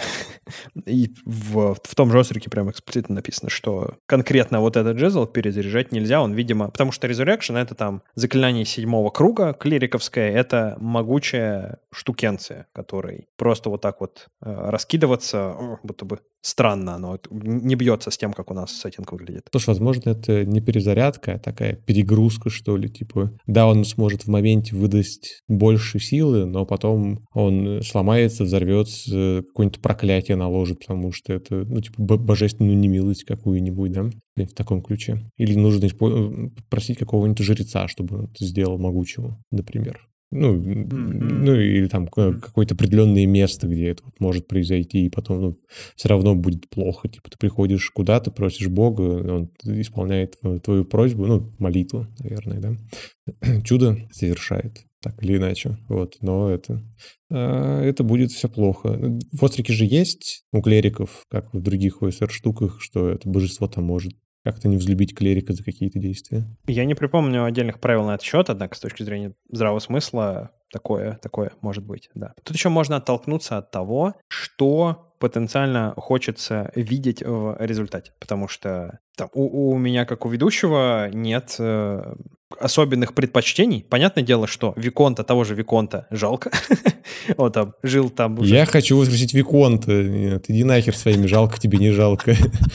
и в, в том же Острике прям эксплицитно написано, что конкретно вот этот жезл перезаряжать нельзя, он, видимо, потому что Resurrection — это там заклинание седьмого круга клириковское, это могучая штукенция, которой просто вот так вот э, раскидываться, будто бы странно, оно не бьется с тем, как у нас сеттинг выглядит. Слушай, возможно, это не перезарядка, а такая перегрузка, что ли, типа, да, он сможет в моменте выдать больше силы, но потом он сломается, взорвется, какое-нибудь проклятие наложит, потому что это, ну, типа, божественную немилость какую-нибудь, да, в таком ключе. Или нужно испо- просить какого-нибудь жреца, чтобы он это сделал могучего, например. Ну, mm-hmm. ну, или там какое-то определенное место, где это вот может произойти, и потом, ну, все равно будет плохо. Типа ты приходишь куда-то, просишь Бога, он исполняет твою, твою просьбу, ну, молитву, наверное, да. Чудо совершает, так или иначе. Вот, но это, это будет все плохо. В Острике же есть у клериков, как в других о эс эр-штуках, что это божество там может как-то не взлюбить клерика за какие-то действия. Я не припомню отдельных правил на этот счет, однако с точки зрения здравого смысла такое, такое может быть, да. Тут еще можно оттолкнуться от того, что потенциально хочется видеть в результате, потому что там, у, у меня, как у ведущего, нет э, особенных предпочтений. Понятное дело, что Виконта, того же Виконта, жалко. Он там жил там уже. Я хочу воскресить Виконта. Нет, иди нахер своими, жалко тебе, не жалко.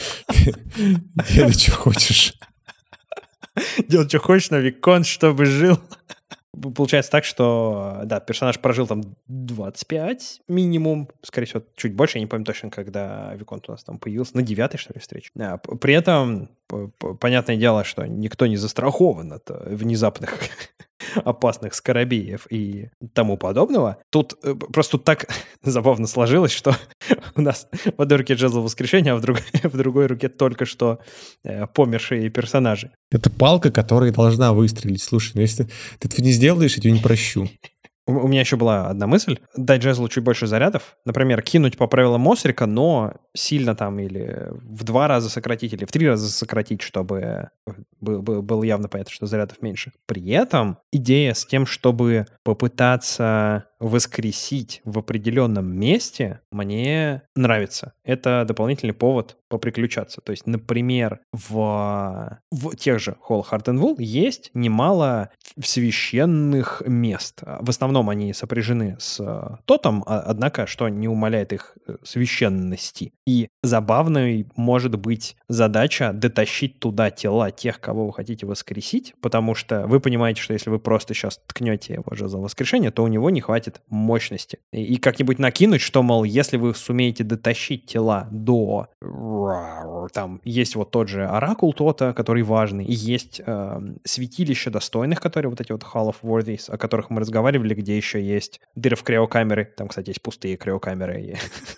Делай, что хочешь. Делай, что хочешь, но Виконт, чтобы жил. Получается так, что, да, персонаж прожил там двадцать пять минимум, скорее всего, чуть больше, я не помню точно, когда Виконт у нас там появился, на девятой, что ли, встрече. Да, при этом, понятное дело, что никто не застрахован от внезапных опасных скоробеев и тому подобного. Тут просто так забавно сложилось, что у нас в одной руке жезл воскрешения, а в другой, в другой руке только что э, помершие персонажи. Это палка, которая должна выстрелить. Слушай, ну если ты этого не сделаешь, я тебя не прощу. У меня еще была одна мысль. Дать жезлу чуть больше зарядов. Например, кинуть по правилам Острика, но сильно там или в два раза сократить, или в три раза сократить, чтобы было явно понятно, что зарядов меньше. При этом идея с тем, чтобы попытаться воскресить в определенном месте, мне нравится. Это дополнительный повод поприключаться. То есть, например, в, в тех же Hall Heart and Wool есть немало священных мест. В основном они сопряжены с тотом, однако, что не умаляет их священности. И забавной может быть задача дотащить туда тела тех, кого вы хотите воскресить, потому что вы понимаете, что если вы просто сейчас ткнете его же за воскрешение, то у него не хватит мощности. И, и как-нибудь накинуть, что, мол, если вы сумеете дотащить тела до... Там есть вот тот же оракул тота, который важный, и есть э, святилища достойных, которые вот эти вот Hall of Worthies, о которых мы разговаривали, где еще есть дыры в криокамеры. Там, кстати, есть пустые криокамеры,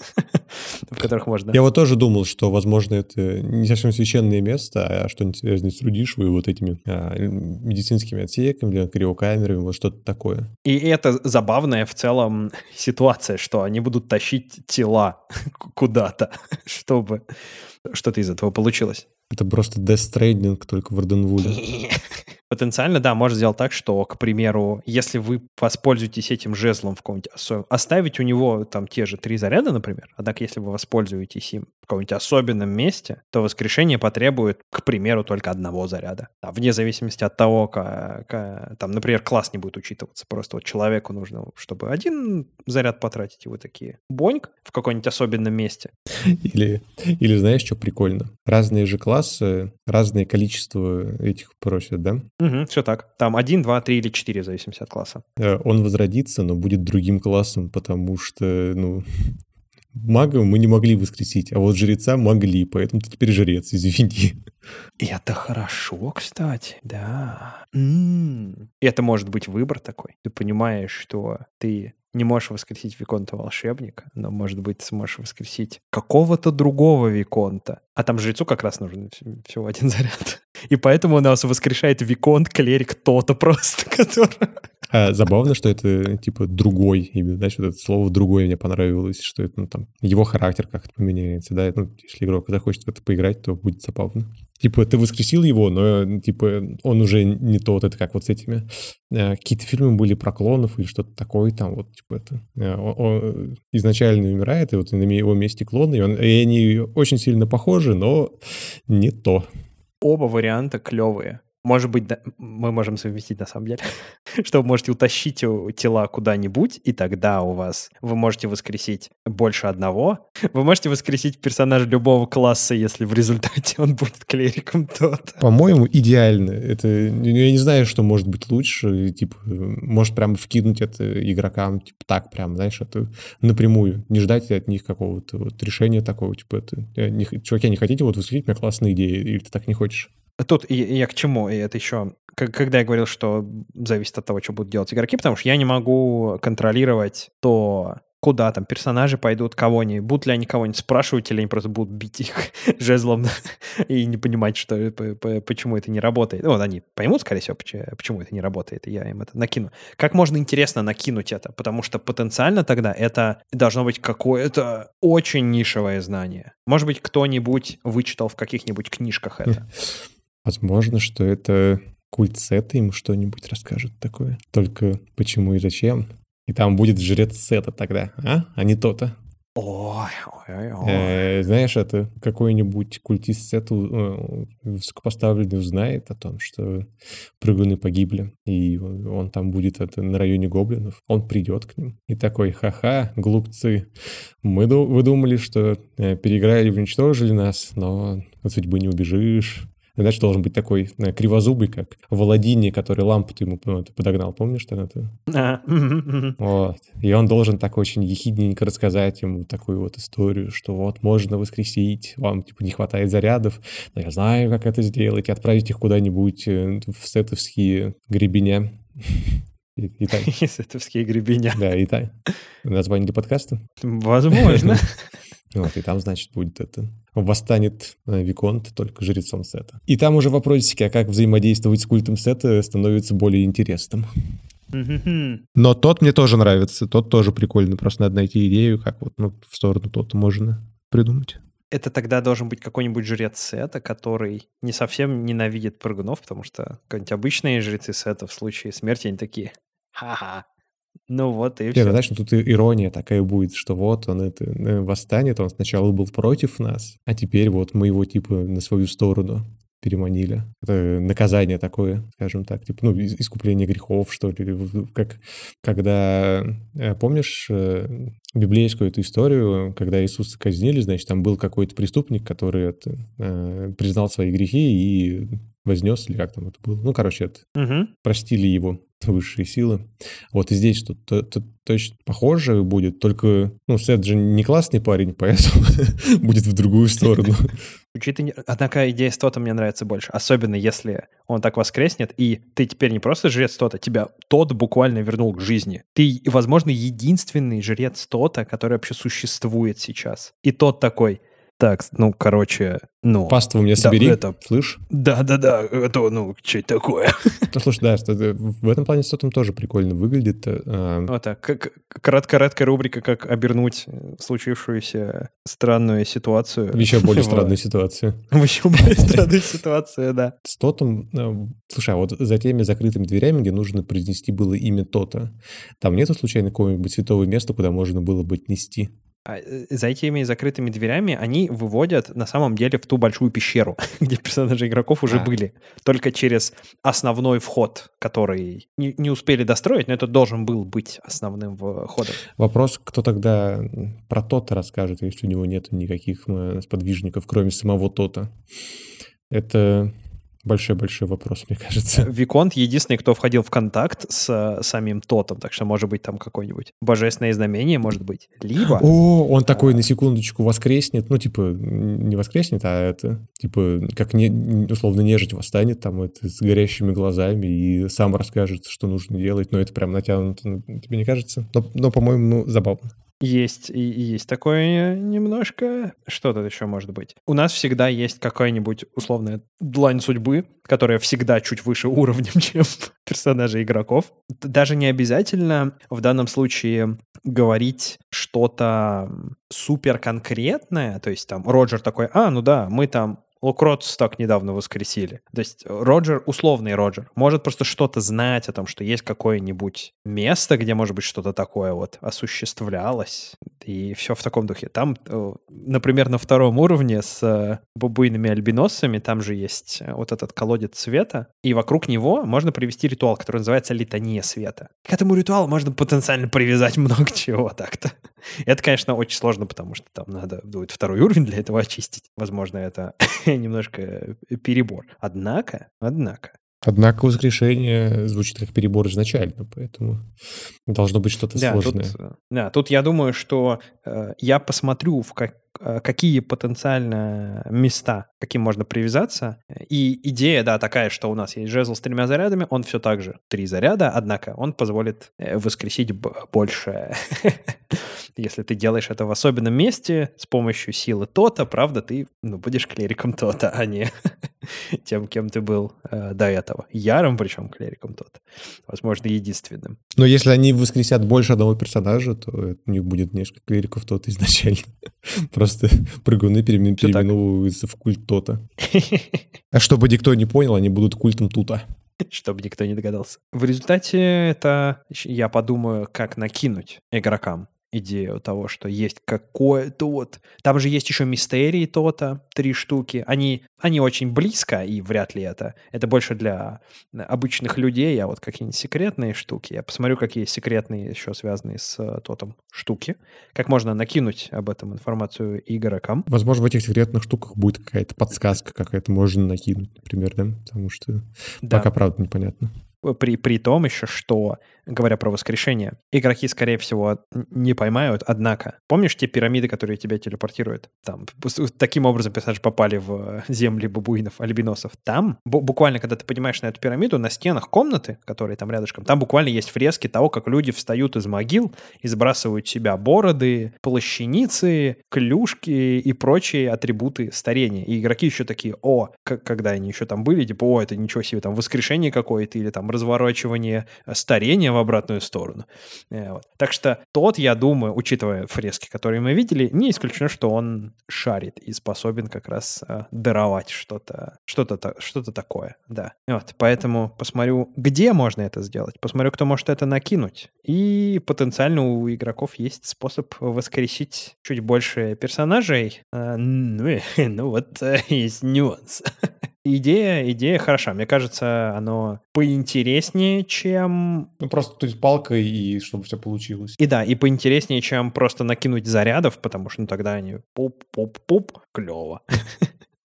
в которых можно... Я вот тоже думал, что, возможно, это не совсем священное место, а что-нибудь связанное с Рудишевой, вот этими а, медицинскими отсеками, криокамерами, вот что-то такое. И это забавная в целом ситуация, что они будут тащить тела куда-то, чтобы что-то из этого получилось. Это просто Death Stranding, только в Эрденвуле. Потенциально, да, может сделать так, что, к примеру, если вы воспользуетесь этим жезлом в каком-нибудь особенном... Оставить у него там те же три заряда, например, однако если вы воспользуетесь им в каком-нибудь особенном месте, то воскрешение потребует, к примеру, только одного заряда. Да, вне зависимости от того, как, как, там, например, класс не будет учитываться. Просто вот человеку нужно, чтобы один заряд потратить, и вы такие боньк в каком-нибудь особенном месте. Или, или знаешь, что прикольно? Разные же классы, разное количество этих просят, да? Угу, все так. Там один, два, три или четыре, в зависимости от класса. Он возродится, но будет другим классом, потому что, ну, мага мы не могли воскресить, а вот жреца могли, поэтому ты теперь жрец, извини. И это хорошо, кстати, да. М-м-м. И это может быть выбор такой. Ты понимаешь, что ты не можешь воскресить Виконта волшебника, но, может быть, сможешь воскресить какого-то другого Виконта. А там жрецу как раз нужен всего один заряд. И поэтому у нас воскрешает Виконт, клерик то-то просто, который... А забавно, что это, типа, другой. Именно, знаешь, вот это слово «другой» мне понравилось, что это, ну, там, его характер как-то поменяется, да. Ну, если игрок захочет в это поиграть, то будет забавно. Типа, ты воскресил его, но, типа, он уже не тот. Это как вот с этими... Э, какие-то фильмы были про клонов или что-то такое, там, вот, типа, это... Э, он, он изначально умирает, и вот на его месте клоны, и, он, и они очень сильно похожи, но не то. Оба варианта клевые. Может быть, да, мы можем совместить на самом деле, что вы можете утащить тела куда-нибудь, и тогда у вас вы можете воскресить больше одного. Вы можете воскресить персонажа любого класса, если в результате он будет клериком тот. По-моему, идеально. Это, я не знаю, что может быть лучше. Типа, может прям вкинуть это игрокам, типа так прям, знаешь, это напрямую. Не ждать от них какого-то вот решения такого, типа, это, не, чуваки, не хотите вот воскресить, у меня классная идея, или ты так не хочешь? Тут я, я к чему? И это еще, когда я говорил, что зависит от того, что будут делать игроки, потому что я не могу контролировать то, куда там персонажи пойдут, кого-нибудь, будут ли они кого-нибудь спрашивать, или они просто будут бить их жезлом и не понимать, что, почему это не работает. Ну, они поймут, скорее всего, почему это не работает, и я им это накину. Как можно интересно накинуть это? Потому что потенциально тогда это должно быть какое-то очень нишевое знание. Может быть, кто-нибудь вычитал в каких-нибудь книжках это. Возможно, что это культ Сета им что-нибудь расскажет такое. Только почему и зачем. И там будет жрец Сета тогда, а? А не то-то. Ой, ой, ой. Э, знаешь, это какой-нибудь культист Сета э, высокопоставленный узнает о том, что прыгуны погибли, и он там будет это, на районе гоблинов. Он придет к ним и такой: ха-ха, глупцы, мы, вы думали, что э, переиграли и уничтожили нас, но от судьбы не убежишь. Значит, должен быть такой э, кривозубый, как в Аладдине, который лампу ему ну, подогнал, помнишь? Там это? А, Вот. И он должен так очень ехидненько рассказать ему такую вот историю, что вот можно воскресить, вам типа не хватает зарядов, но я знаю, как это сделать, и отправить их куда-нибудь э, в сетовские гребеня. И, и так. Сетовские гребеня. Да, и так. Название для подкаста? Возможно. Вот, и там, значит, будет это... Восстанет Виконт только жрецом Сета. И там уже вопросики, а как взаимодействовать с культом Сета, становится более интересным. Но тот мне тоже нравится, тот тоже прикольный. Просто надо найти идею, как вот ну, в сторону тот можно придумать. Это тогда должен быть какой-нибудь жрец Сета, который не совсем ненавидит прыгунов, потому что какие-нибудь обычные жрецы Сета в случае смерти, они такие: ха-ха. Ну вот и Нет, все. ну, знаешь, ну, тут ирония такая будет, что вот он это восстанет, он сначала был против нас, а теперь вот мы его типа на свою сторону переманили. Это наказание такое, скажем так, типа, ну, искупление грехов, что ли. Как когда, помнишь библейскую эту историю, когда Иисуса казнили, значит, там был какой-то преступник, который это, э, признал свои грехи и вознес, или как там это было. Ну, короче, это, угу. простили его высшие силы. Вот и здесь что-то точно похоже будет, только, ну, Сет же не классный парень, поэтому будет в другую сторону. Однако идея с Тота мне нравится больше, особенно если он так воскреснет, и ты теперь не просто жрец Тота, тебя Тот буквально вернул к жизни. Ты, возможно, единственный жрец Тота, который вообще существует сейчас. И тот такой: Так, ну, короче, ну... Паству мне да, собери, это... слышь? Да-да-да, это, ну, что это такое? Ну, слушай, да, что это- в этом плане с Тотом тоже прикольно выглядит. э, Вот так, как краткая рубрика, как обернуть э, случившуюся странную ситуацию В еще более в странную ситуацию. в еще более странную ситуацию, да. С Тотом, э, слушай, а вот за теми закрытыми дверями, где нужно произнести было имя Тота, там нету случайно какого-нибудь святого места, куда можно было бы отнести? А, э, за этими закрытыми дверями они выводят на самом деле в ту большую пещеру, где персонажи игроков уже А. были. Только через основной вход, который не, не успели достроить, но это должен был быть основным входом. Вопрос, кто тогда м, про Тота расскажет, если у него нет никаких э, сподвижников, кроме самого Тота? Это большой-большой вопрос, мне кажется. Виконт единственный, кто входил в контакт с э, самим Тотом, так что может быть там какое-нибудь божественное знамение, может быть. Либо... О, он такой на секундочку воскреснет, ну, типа, н- не воскреснет, а это, типа, как не, н- условно нежить восстанет там это, с горящими глазами и сам расскажет, что нужно делать, но это прям натянуто, ну, тебе не кажется? Но, но, по-моему, ну, забавно. Есть, и, и есть такое немножко. Что тут еще может быть? У нас всегда есть какая-нибудь условная длань судьбы, которая всегда чуть выше уровнем, чем персонажи игроков. Д- Даже не обязательно в данном случае говорить что-то супер конкретное. То есть там Роджер такой, а, ну да, мы там Локротс так недавно воскресили. То есть Роджер, условный Роджер, может просто что-то знать о том, что есть какое-нибудь место, где, может быть, что-то такое вот осуществлялось, и все в таком духе. Там, э, например, на втором уровне с э, бабуиными альбиносами, там же есть э, вот этот колодец света, и вокруг него можно провести ритуал, который называется литания света. К этому ритуалу можно потенциально привязать много чего так-то. Это, конечно, очень сложно, потому что там надо будет второй уровень для этого очистить. Возможно, это немножко перебор. Однако, однако, Однако воскрешение звучит как перебор изначально, поэтому должно быть что-то да, тут, сложное. э, да, тут я думаю, что э, я посмотрю, в как, э, какие потенциально места, к каким можно привязаться. И идея, да, такая, что у нас есть жезл с тремя зарядами, он все так же три заряда, однако он позволит э, воскресить б- больше. Если ты делаешь это в особенном месте с помощью силы то-то, правда, ты ну, будешь клериком то-то, а не тем, кем ты был э, до этого. Ярым, причем клериком то-то. Возможно, единственным. Но если они воскресят больше одного персонажа, то это у них будет несколько клириков Тота изначально. Просто прыгуны переимен- Всё так. переименовываются в культ Тота. А чтобы никто не понял, они будут культом Тута. Чтобы никто не догадался. В результате это щ- я подумаю, как накинуть игрокам идею того, что есть какое-то вот... Там же есть еще мистерии то-то, три штуки. Они, они очень близко, и вряд ли это... Это больше для обычных людей, а вот какие-нибудь секретные штуки. Я посмотрю, какие секретные еще связанные с э, тотом штуки. Как можно накинуть об этом информацию игрокам. Возможно, в этих секретных штуках будет какая-то подсказка, как это можно накинуть, например, да? Потому что Да. пока, правда, непонятно. При, при том еще, что, говоря про воскрешение, игроки, скорее всего, н- не поймают, однако. Помнишь те пирамиды, которые тебя телепортируют? Там, пус- таким образом персонажи попали в э, земли бабуинов, альбиносов. Там, бу- буквально, когда ты поднимаешь на эту пирамиду, на стенах комнаты, которые там рядышком, там буквально есть фрески того, как люди встают из могил и сбрасывают с себя бороды, плащаницы, клюшки и прочие атрибуты старения. И игроки еще такие, о, к- когда они еще там были, типа, о, это ничего себе, там воскрешение какое-то или там разворачивание э, старения в обратную сторону. Э, вот. Так что тот, я думаю, учитывая фрески, которые мы видели, не исключено, что он шарит и способен как раз э, даровать что-то, что-то, та- что-то такое, да. Вот, поэтому посмотрю, где можно это сделать, посмотрю, кто может это накинуть, и потенциально у игроков есть способ воскресить чуть больше персонажей. Э, ну, и- ну вот э, есть нюанс. Идея, идея хороша. Мне кажется, оно поинтереснее, чем... Ну, просто то есть палкой, и чтобы все получилось. И да, и поинтереснее, чем просто накинуть зарядов, потому что ну, тогда они пуп-пуп-пуп, клево.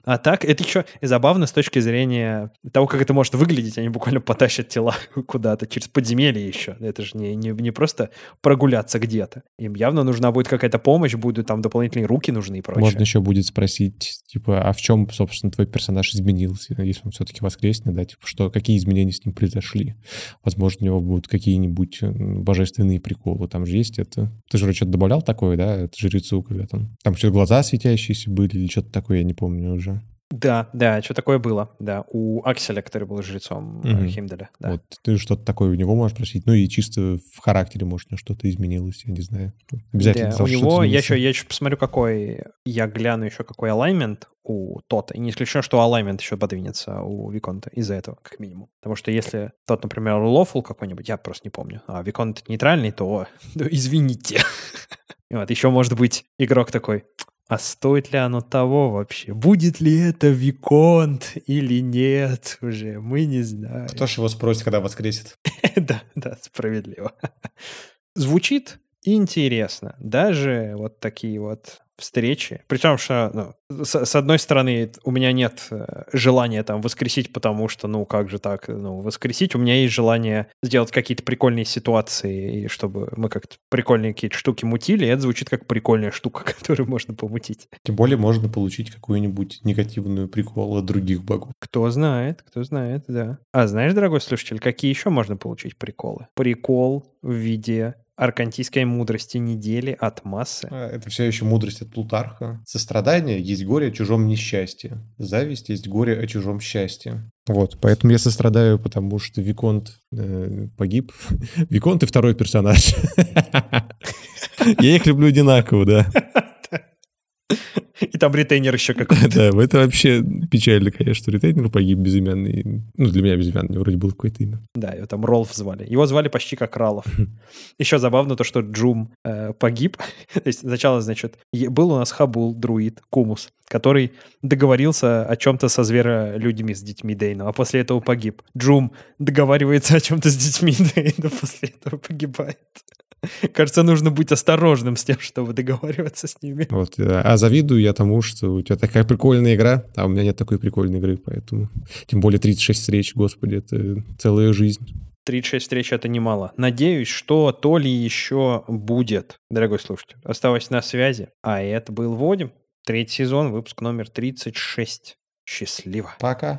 А так, это еще забавно с точки зрения того, как это может выглядеть. Они буквально потащат тела куда-то через подземелье еще. Это же не, не, не просто прогуляться где-то. Им явно нужна будет какая-то помощь, будут там дополнительные руки нужны и прочее. Можно еще будет спросить, типа, а в чем, собственно, твой персонаж изменился, если он все-таки воскреснет, да, типа, что, какие изменения с ним произошли? Возможно, у него будут какие-нибудь божественные приколы. Там же есть это... Ты же вроде что-то добавлял такое, да, это жрецу, когда там... Там что-то глаза светящиеся были или что-то такое, я не помню уже. Да, да, что такое было, да, у Акселя, который был жрецом угу. Хеймдаля. Да. Вот, ты что-то такое у него можешь спросить, ну и чисто в характере, может, что-то изменилось, я не знаю. Обязательно. Да, у него, я еще, я еще посмотрю, какой, я гляну еще, какой алайнмент у Тота, и не исключено, что алайнмент еще подвинется у Виконта из-за этого, как минимум. Потому что если тот, например, лофул какой-нибудь, я просто не помню, а Виконт нейтральный, то ну, извините. Вот, еще может быть игрок такой... А стоит ли оно того вообще? Будет ли это Виконт или нет уже? Мы не знаем. Кто ж его спросит, когда воскресит? Да, да, справедливо. Звучит интересно. Даже вот такие вот встречи. Причем, что, ну, с, с одной стороны, у меня нет желания там воскресить, потому что, ну, как же так, ну, воскресить. У меня есть желание сделать какие-то прикольные ситуации, и чтобы мы как-то прикольные какие-то штуки мутили, и это звучит как прикольная штука, которую можно помутить. Тем более можно получить какую-нибудь негативную прикол от других богов. Кто знает, кто знает, да. А знаешь, дорогой слушатель, какие еще можно получить приколы? Прикол в виде... аркантийской мудрости недели от массы. Это все еще мудрость от Плутарха. Сострадание есть горе о чужом несчастье. Зависть есть горе о чужом счастье. Вот, поэтому я сострадаю, потому что Виконт э, погиб. Виконт и второй персонаж. Я их люблю одинаково, да. И там ретейнер еще какой-то. Да, это вообще печально, конечно, что ретейнер погиб безымянный. Ну, для меня безымянный, вроде было какое-то имя. Да, его там Ролф звали. Его звали почти как Ралов. Еще забавно то, что Джум э, погиб. То есть сначала, значит, был у нас Хабул, друид, Кумус, который договорился о чем-то со зверолюдьми, с детьми Дейна, а после этого погиб. Джум договаривается о чем-то с детьми Дейна, после этого погибает. Кажется, нужно быть осторожным с тем, чтобы договариваться с ними. Вот, а завидую я тому, что у тебя такая прикольная игра, а у меня нет такой прикольной игры, поэтому... Тем более тридцать шесть встреч, господи, это целая жизнь. тридцать шесть встреч — это немало. Надеюсь, что то ли еще будет, дорогой слушатель. Оставайся на связи. А это был «Вводим». Третий сезон, выпуск номер тридцать шесть. Счастливо. Пока.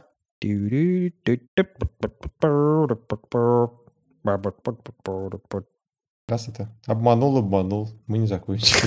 Раз это обманул, обманул. Мы не закончили.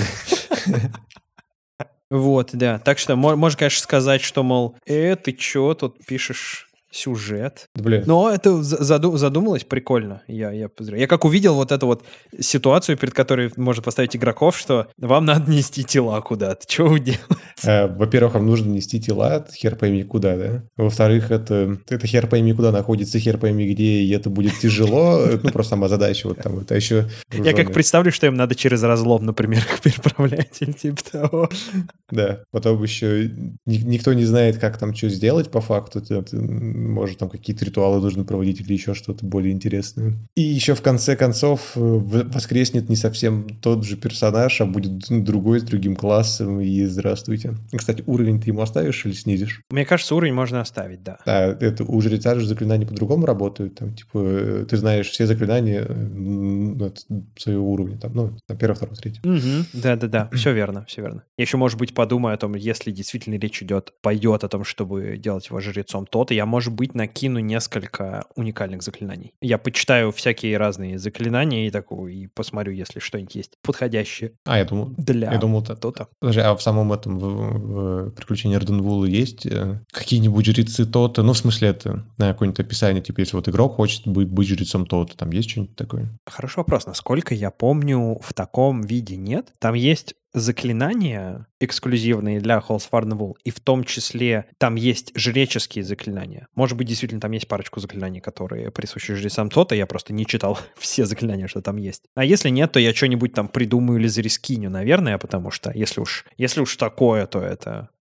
Вот, да. Так что можно, конечно, сказать, что, мол, э, ты чё тут пишешь сюжет? Блин. Но это заду- задумалось прикольно. Я, я, я как увидел вот эту вот ситуацию, перед которой может поставить игроков, что вам надо нести тела куда-то. Что вы делаете? Э, во-первых, вам нужно нести тела, хер пойми куда, да? Во-вторых, это, это хер пойми куда находится, хер пойми где, и это будет тяжело. Ну, просто сама задача вот там. Это еще... Я как представлю, что им надо через разлом, например, их переправлять или типа того. Да. Потом еще никто не знает, как там что сделать по факту. Может, там какие-то ритуалы нужно проводить или еще что-то более интересное. И еще в конце концов воскреснет не совсем тот же персонаж, а будет другой с другим классом, и здравствуйте. Кстати, уровень ты ему оставишь или снизишь? Мне кажется, уровень можно оставить, да. Да, это у жреца же заклинания по-другому работают. Там, типа, ты знаешь все заклинания от своего уровня. Там, ну, там, первый, второй, третий. Угу. Да-да-да, все верно, все верно. Я еще, может быть, подумаю о том, если действительно речь идет, пойдет о том, чтобы делать его жрецом то-то, я, может быть, накину несколько уникальных заклинаний. Я почитаю всякие разные заклинания и такую, и посмотрю, если что-нибудь есть подходящее. А, я думал, для я думал, то-то. Подожди, а в самом этом, в, в приключении Эрденвула есть э, какие-нибудь жрецы то-то? Ну, в смысле, это на какое-нибудь описание, типа, если вот игрок хочет быть, быть жрецом то-то, там есть что-нибудь такое? Хороший вопрос. Насколько я помню, в таком виде нет. Там есть заклинания эксклюзивные для Hallsfarnwool, и в том числе там есть жреческие заклинания. Может быть, действительно, там есть парочку заклинаний, которые присущи жрецам то-то, я просто не читал все заклинания, что там есть. А если нет, то я что-нибудь там придумаю или зарискиню, наверное, потому что если уж, если уж такое, то это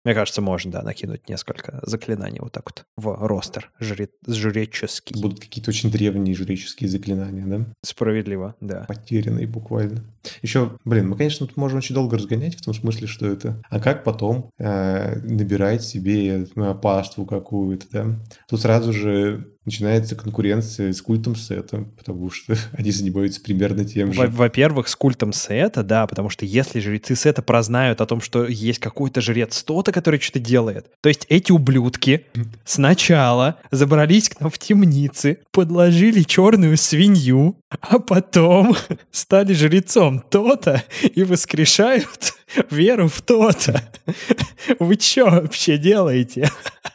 Мне кажется, можно, да, накинуть несколько заклинаний вот так вот в ростер жре- жреческий. Будут какие-то очень древние жреческие заклинания, да? Справедливо, да. Потерянные буквально. Еще, блин, мы, конечно, тут можем очень долго разгонять в том смысле, что это... А как потом э, набирать себе э, паству какую-то, да? Тут сразу же начинается конкуренция с культом сета, потому что они занимаются примерно тем же. Во- Во-первых, с культом сета, да, потому что если жрецы сета прознают о том, что есть какой-то жрец Тота, который что-то делает, то есть эти ублюдки сначала забрались к нам в темницы, подложили черную свинью, а потом стали жрецом Тота и воскрешают веру в Тота. Вы что вообще делаете?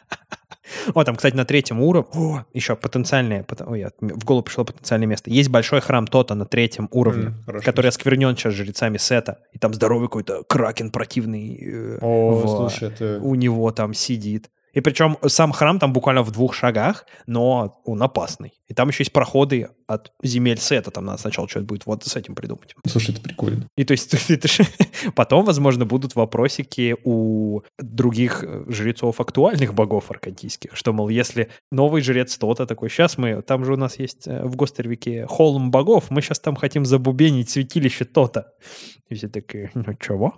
О, там, кстати, на третьем уровне... О, еще потенциальное... Ой, я- в голову пришло потенциальное место. Есть большой храм Тота на третьем уровне, М, хорошо. который осквернен сейчас жрецами Сета. И там здоровый какой-то кракен противный э, О, в- слушай, это... у него там сидит. И причем сам храм там буквально в двух шагах, но он опасный. И там еще есть проходы от земель Сета. Там надо сначала что-то будет вот с этим придумать. Слушай, это прикольно. И то есть это ж- потом, возможно, будут вопросики у других э, жрецов актуальных богов аркадийских, что, мол, если новый жрец то-то такой, сейчас мы, там же у нас есть э, в Гостервике холм богов, мы сейчас там хотим забубенить святилище то-то. И все такие, ну чего?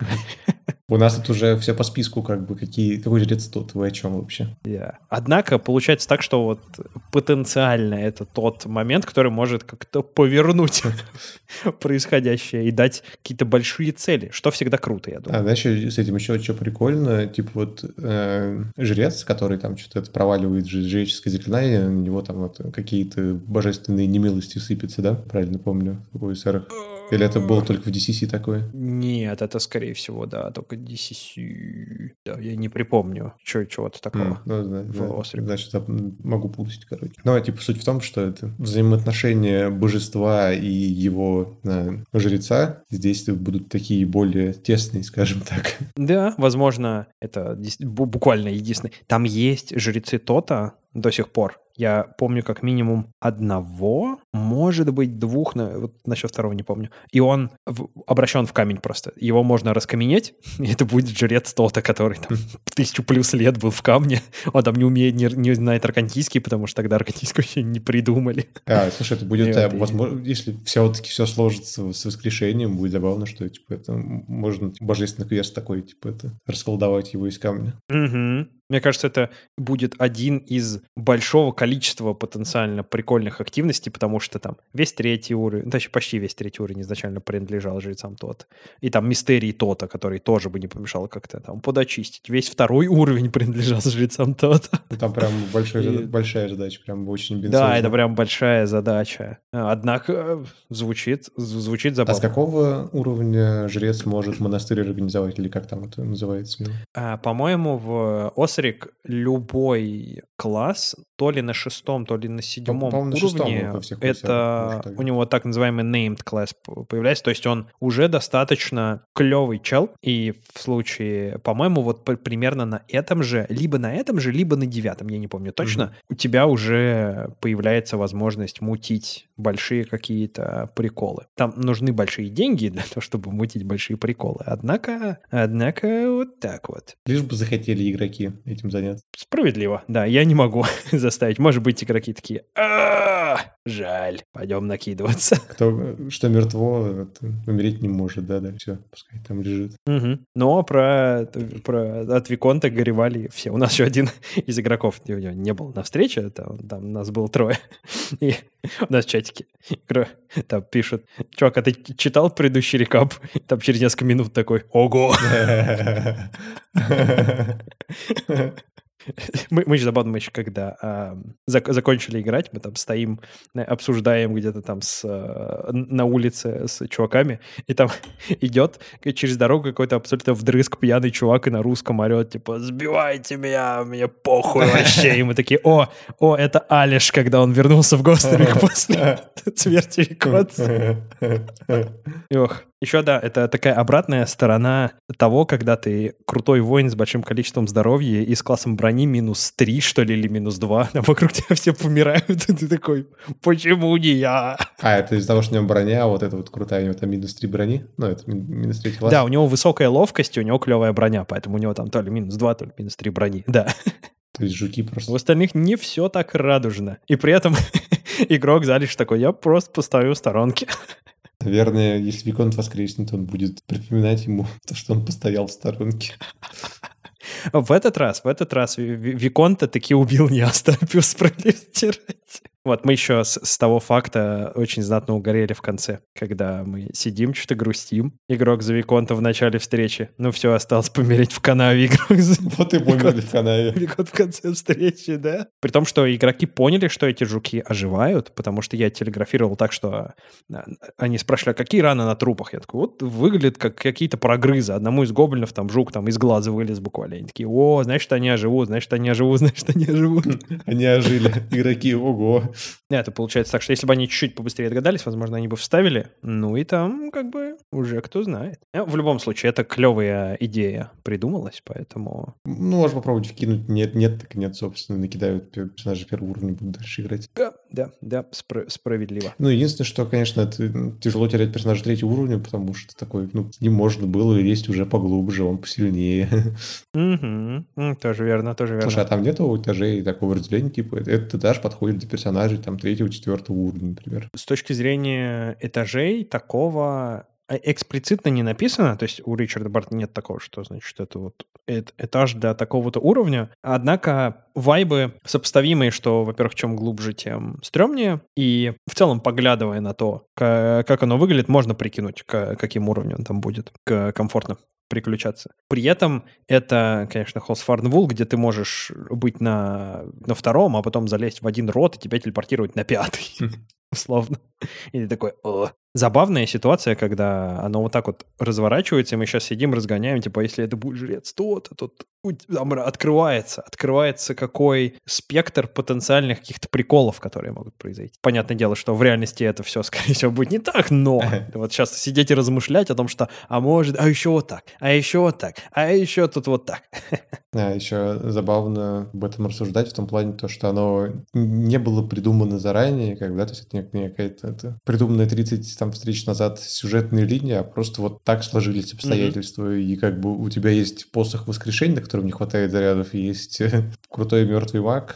У нас тут уже все по списку, как бы, какие, какой жрец тот, вы о чем вообще? Yeah. Однако получается так, что вот потенциально это тот момент, который может как-то повернуть происходящее и дать какие-то большие цели, что всегда круто, я думаю. А, знаешь, ещё с этим еще что прикольно, типа вот э, жрец, который там что-то это проваливает ж- жреческое заклинание, на него там вот какие-то божественные немилости сыпятся, да? Правильно помню, в о эс эр. Или это было только в ди си си такое? Нет, это скорее всего, да, только ди си си. Да, я не припомню чё- чего-то такого. М, ну, зна- в зна- Острик. значит, я могу путать, короче. Ну, а типа суть в том, что это взаимоотношения божества и его э, жреца здесь будут такие более тесные, скажем так. Да, возможно, это дес- бу- буквально единственное. Там есть жрецы Тота до сих пор. Я помню как минимум одного, может быть, двух, на- вот насчет второго не помню. И он в- обращен в камень просто. Его можно раскаменеть, и это будет жрец Тота, который там тысячу плюс лет был в камне. Он там не умеет, не, не знает аркантийский, потому что тогда аркантийский вообще не придумали. А, слушай, это будет, И э, вот, и- возможно, если все-таки все сложится с воскрешением, будет забавно, что типа это м- можно типа, божественный квест такой, типа это расколдовать его из камня. Мгм. Мне кажется, это будет один из большого количества потенциально прикольных активностей, потому что там весь третий уровень, точнее, почти весь третий уровень изначально принадлежал жрецам Тота. И там мистерий Тота, который тоже бы не помешал как-то там подочистить. Весь второй уровень принадлежал жрецам Тота. Ну, там прям большой, И- зада- большая задача, прям очень Да, амбициозная. это прям большая задача. Однако э, звучит, з- звучит А с забавно. какого уровня жрец может монастырь организовать, или как там это называется? А, по-моему, в Осрик любой класс, то ли на шестом, то ли на седьмом по-моему, на шестом уровне, во всех классах это может так у быть. него так называемый named class п- появляется, то есть он уже достаточно клевый чел, и в случае, по-моему, вот п- примерно на этом же, либо на этом же, либо на девятом, я не помню точно, Мгм. у тебя уже появляется возможность мутить большие какие-то приколы. Там нужны большие деньги для того, чтобы мутить большие приколы. Однако, однако вот так вот. Лишь бы захотели игроки этим заняться. Справедливо, да, я не могу заставить. Может быть, игроки такие, «А, жаль, пойдем накидываться». Кто что мертво, это умереть не может, да, да, все, пускай там лежит. Мгм. Но про, про от Виконта горевали все. У нас еще один из игроков у него не был на встрече, там, там нас было трое. И у нас в чатике игра- там пишут, чувак, а ты читал предыдущий рекап? Там через несколько минут такой, ого! Мы, мы еще забавно, мы еще когда а, зак- закончили играть, мы там стоим, э, обсуждаем где-то там с, э, на улице с чуваками, и там идет через дорогу какой-то абсолютно вдрызг пьяный чувак и на русском орет, типа, сбивайте меня, мне похуй вообще. И мы такие, о, о, это Алиш, когда он вернулся в Гостерик после смерти Виконца. Ох, Еще, да, это такая обратная сторона того, когда ты крутой воин с большим количеством здоровья и с классом брони минус три, что ли, или минус два, а вокруг тебя все помирают, и ты такой, почему не я? А, это из-за того, что у него броня, вот это вот крутая, у него там минус три брони, ну, это мин- минус три класс. Да, у него высокая ловкость, и у него клевая броня, поэтому у него там то ли минус два, то ли минус три брони, да. То есть жуки У просто... остальных не все так радужно. И при этом игрок залишь такой, я просто постою в сторонке. Наверное, если Виконт воскреснет, он будет припоминать ему то, что он постоял в сторонке. В этот раз, в этот раз Ви- Ви- Виконта таки убил не оставил справедливости ради. Вот мы еще с, с того факта очень знатно угорели в конце, когда мы сидим, что-то грустим. Игрок за Виконта в начале встречи. Ну все, осталось помереть в канаве. Игрок за Вот и померли в канаве. Виконт в конце встречи, да? При том, что игроки поняли, что эти жуки оживают, потому что я телеграфировал так, что а, они спрашивали, а какие раны на трупах? Я такой, вот выглядят как какие-то прогрызы. Одному из гоблинов там жук там из глаза вылез буквально. Они такие, о, значит, они оживут, значит, они оживут, значит, они оживут. Они ожили. Игроки, ого. Это получается так, что если бы они чуть-чуть побыстрее догадались, возможно, они бы вставили. Ну и там как бы уже кто знает. Ну, в любом случае, это клевая идея придумалась, поэтому... Ну, можно попробовать вкинуть. Нет, нет, так нет, собственно, накидают персонажи первого уровня, будут дальше играть. Да, да, да, спро- справедливо. Ну, единственное, что, конечно, это м, тяжело терять персонажа третьего уровня, потому что такой, ну, с ним можно было лезть уже поглубже, он посильнее. Угу, тоже верно, тоже верно. Слушай, а там нету этажей такого разделения, типа, этот этаж подходит для персонажей там третьего, четвертого уровня, например. С точки зрения этажей такого э- эксплицитно не написано, то есть у Ричарда Барта нет такого, что, значит, это вот эт- этаж для такого-то уровня, однако вайбы сопоставимые, что, во-первых, чем глубже, тем стрёмнее, и в целом, поглядывая на то, ка- как оно выглядит, можно прикинуть, к каким уровнем там будет к- комфортно приключаться. При этом это, конечно, Хосфарнвул, где ты можешь быть на, на втором, а потом залезть в один рот и тебя телепортировать на пятый, условно. И ты такой, о. Забавная ситуация, когда оно вот так вот разворачивается, и мы сейчас сидим, разгоняем, типа, если это будет жрец то-то, то у тебя там открывается, открывается какой спектр потенциальных каких-то приколов, которые могут произойти. Понятное дело, что в реальности это все, скорее всего, будет не так, но вот сейчас сидеть и размышлять о том, что, а может, а еще вот так, а еще вот так, а еще тут вот так. А еще забавно об этом рассуждать в том плане, то, что оно не было придумано заранее, как бы, да, то есть это не, не какая-то это придуманная тридцать там, встреч назад сюжетная линия, а просто вот так сложились обстоятельства, mm-hmm. и как бы у тебя есть посох воскрешения, на котором не хватает зарядов, и есть крутой мертвый маг,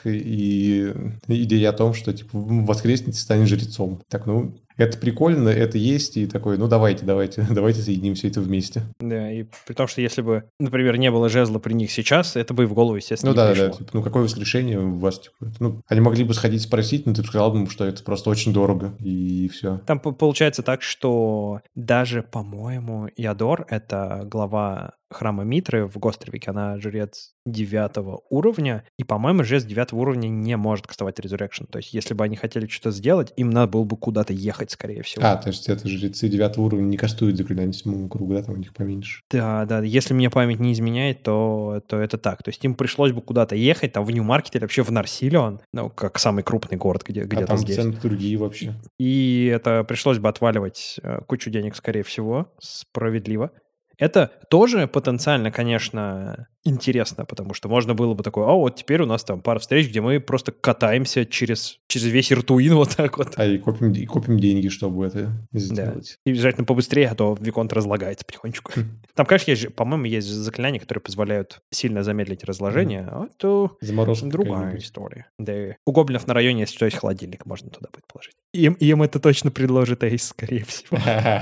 и идея о том, что типа воскреснет и станет жрецом. Так, ну, это прикольно, это есть, и такой, ну давайте, давайте, давайте соединим все это вместе. Да, и при том, что если бы, например, не было жезла при них сейчас, это бы и в голову, естественно, ну, не да, пришло. Да, типа, ну какое воскрешение у вас? Типа, ну, они могли бы сходить спросить, но ты бы сказал бы, что это просто очень дорого, и все. Там получается так, что даже, по-моему, Ядор, это глава храма Митры в Гостровике, она жрец девятого уровня, и, по-моему, жрец девятого уровня не может кастовать Resurrection. То есть, если бы они хотели что-то сделать, им надо было бы куда-то ехать, скорее всего. А, то есть это жрецы девятого уровня не кастуют заклинания седьмого круга, да, там у них поменьше. Да, да, если мне память не изменяет, то, то это так. То есть им пришлось бы куда-то ехать, там в Нью-Маркет или вообще в Нарсилион, ну, как самый крупный город, где, где-то а там здесь. цены другие вообще. И это пришлось бы отваливать э, кучу денег, скорее всего, справедливо. Это тоже потенциально, конечно, интересно, потому что можно было бы такое, а вот теперь у нас там пара встреч, где мы просто катаемся через, через весь Иртуин вот так вот. А и копим, и копим деньги, чтобы это сделать. Да. И обязательно побыстрее, а то Виконт разлагается потихонечку. Там, конечно, есть, по-моему, есть заклинания, которые позволяют сильно замедлить разложение, mm-hmm. а то заморозка другая история. Да. У гоблинов на районе, если что, есть холодильник, можно туда будет положить. Им, им это точно предложит Эйс, скорее всего.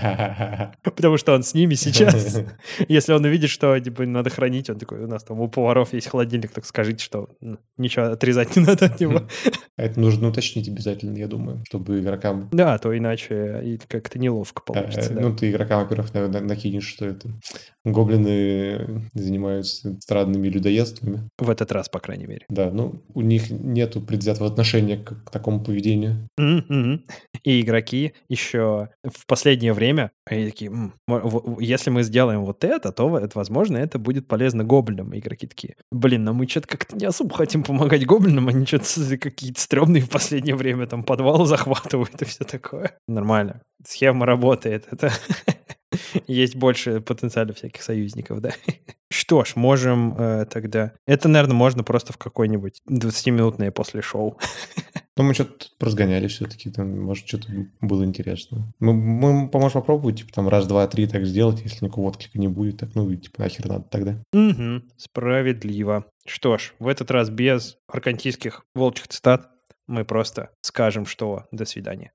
Потому что он с ними сейчас. Если он увидит, что типа, надо хранить, он такой, у нас там у поваров есть холодильник, так скажите, что ну, ничего отрезать не надо от него. Это нужно уточнить обязательно, я думаю, чтобы игрокам... Да, то иначе как-то неловко получится. А, да. Ну, ты игрокам, во-первых, накинешь, что это гоблины занимаются странными людоедствами. В этот раз, по крайней мере. Да, ну, у них нету предвзятого отношения к, к такому поведению. Mm-hmm. И игроки еще в последнее время, они такие, М, если мы сделаем вот это, то, это, возможно, это будет полезно гоблинам. И игроки такие, блин, но мы что-то как-то не особо хотим помогать гоблинам, они что-то какие-то стрёмные в последнее время, там подвал захватывают и все такое. Нормально. Схема работает. Это... Есть больше потенциала всяких союзников, да? Что ж, можем э, тогда... Это, наверное, можно просто в какой-нибудь двадцатиминутное после шоу. Ну, мы что-то разгоняли все-таки, там, может, что-то было интересно. Мы, мы поможем попробовать, типа, там, раз, два, три так сделать, если никакого отклика не будет, так, ну, типа, нахер надо тогда. Угу, справедливо. Что ж, в этот раз без аркантийских волчьих цитат мы просто скажем, что до свидания.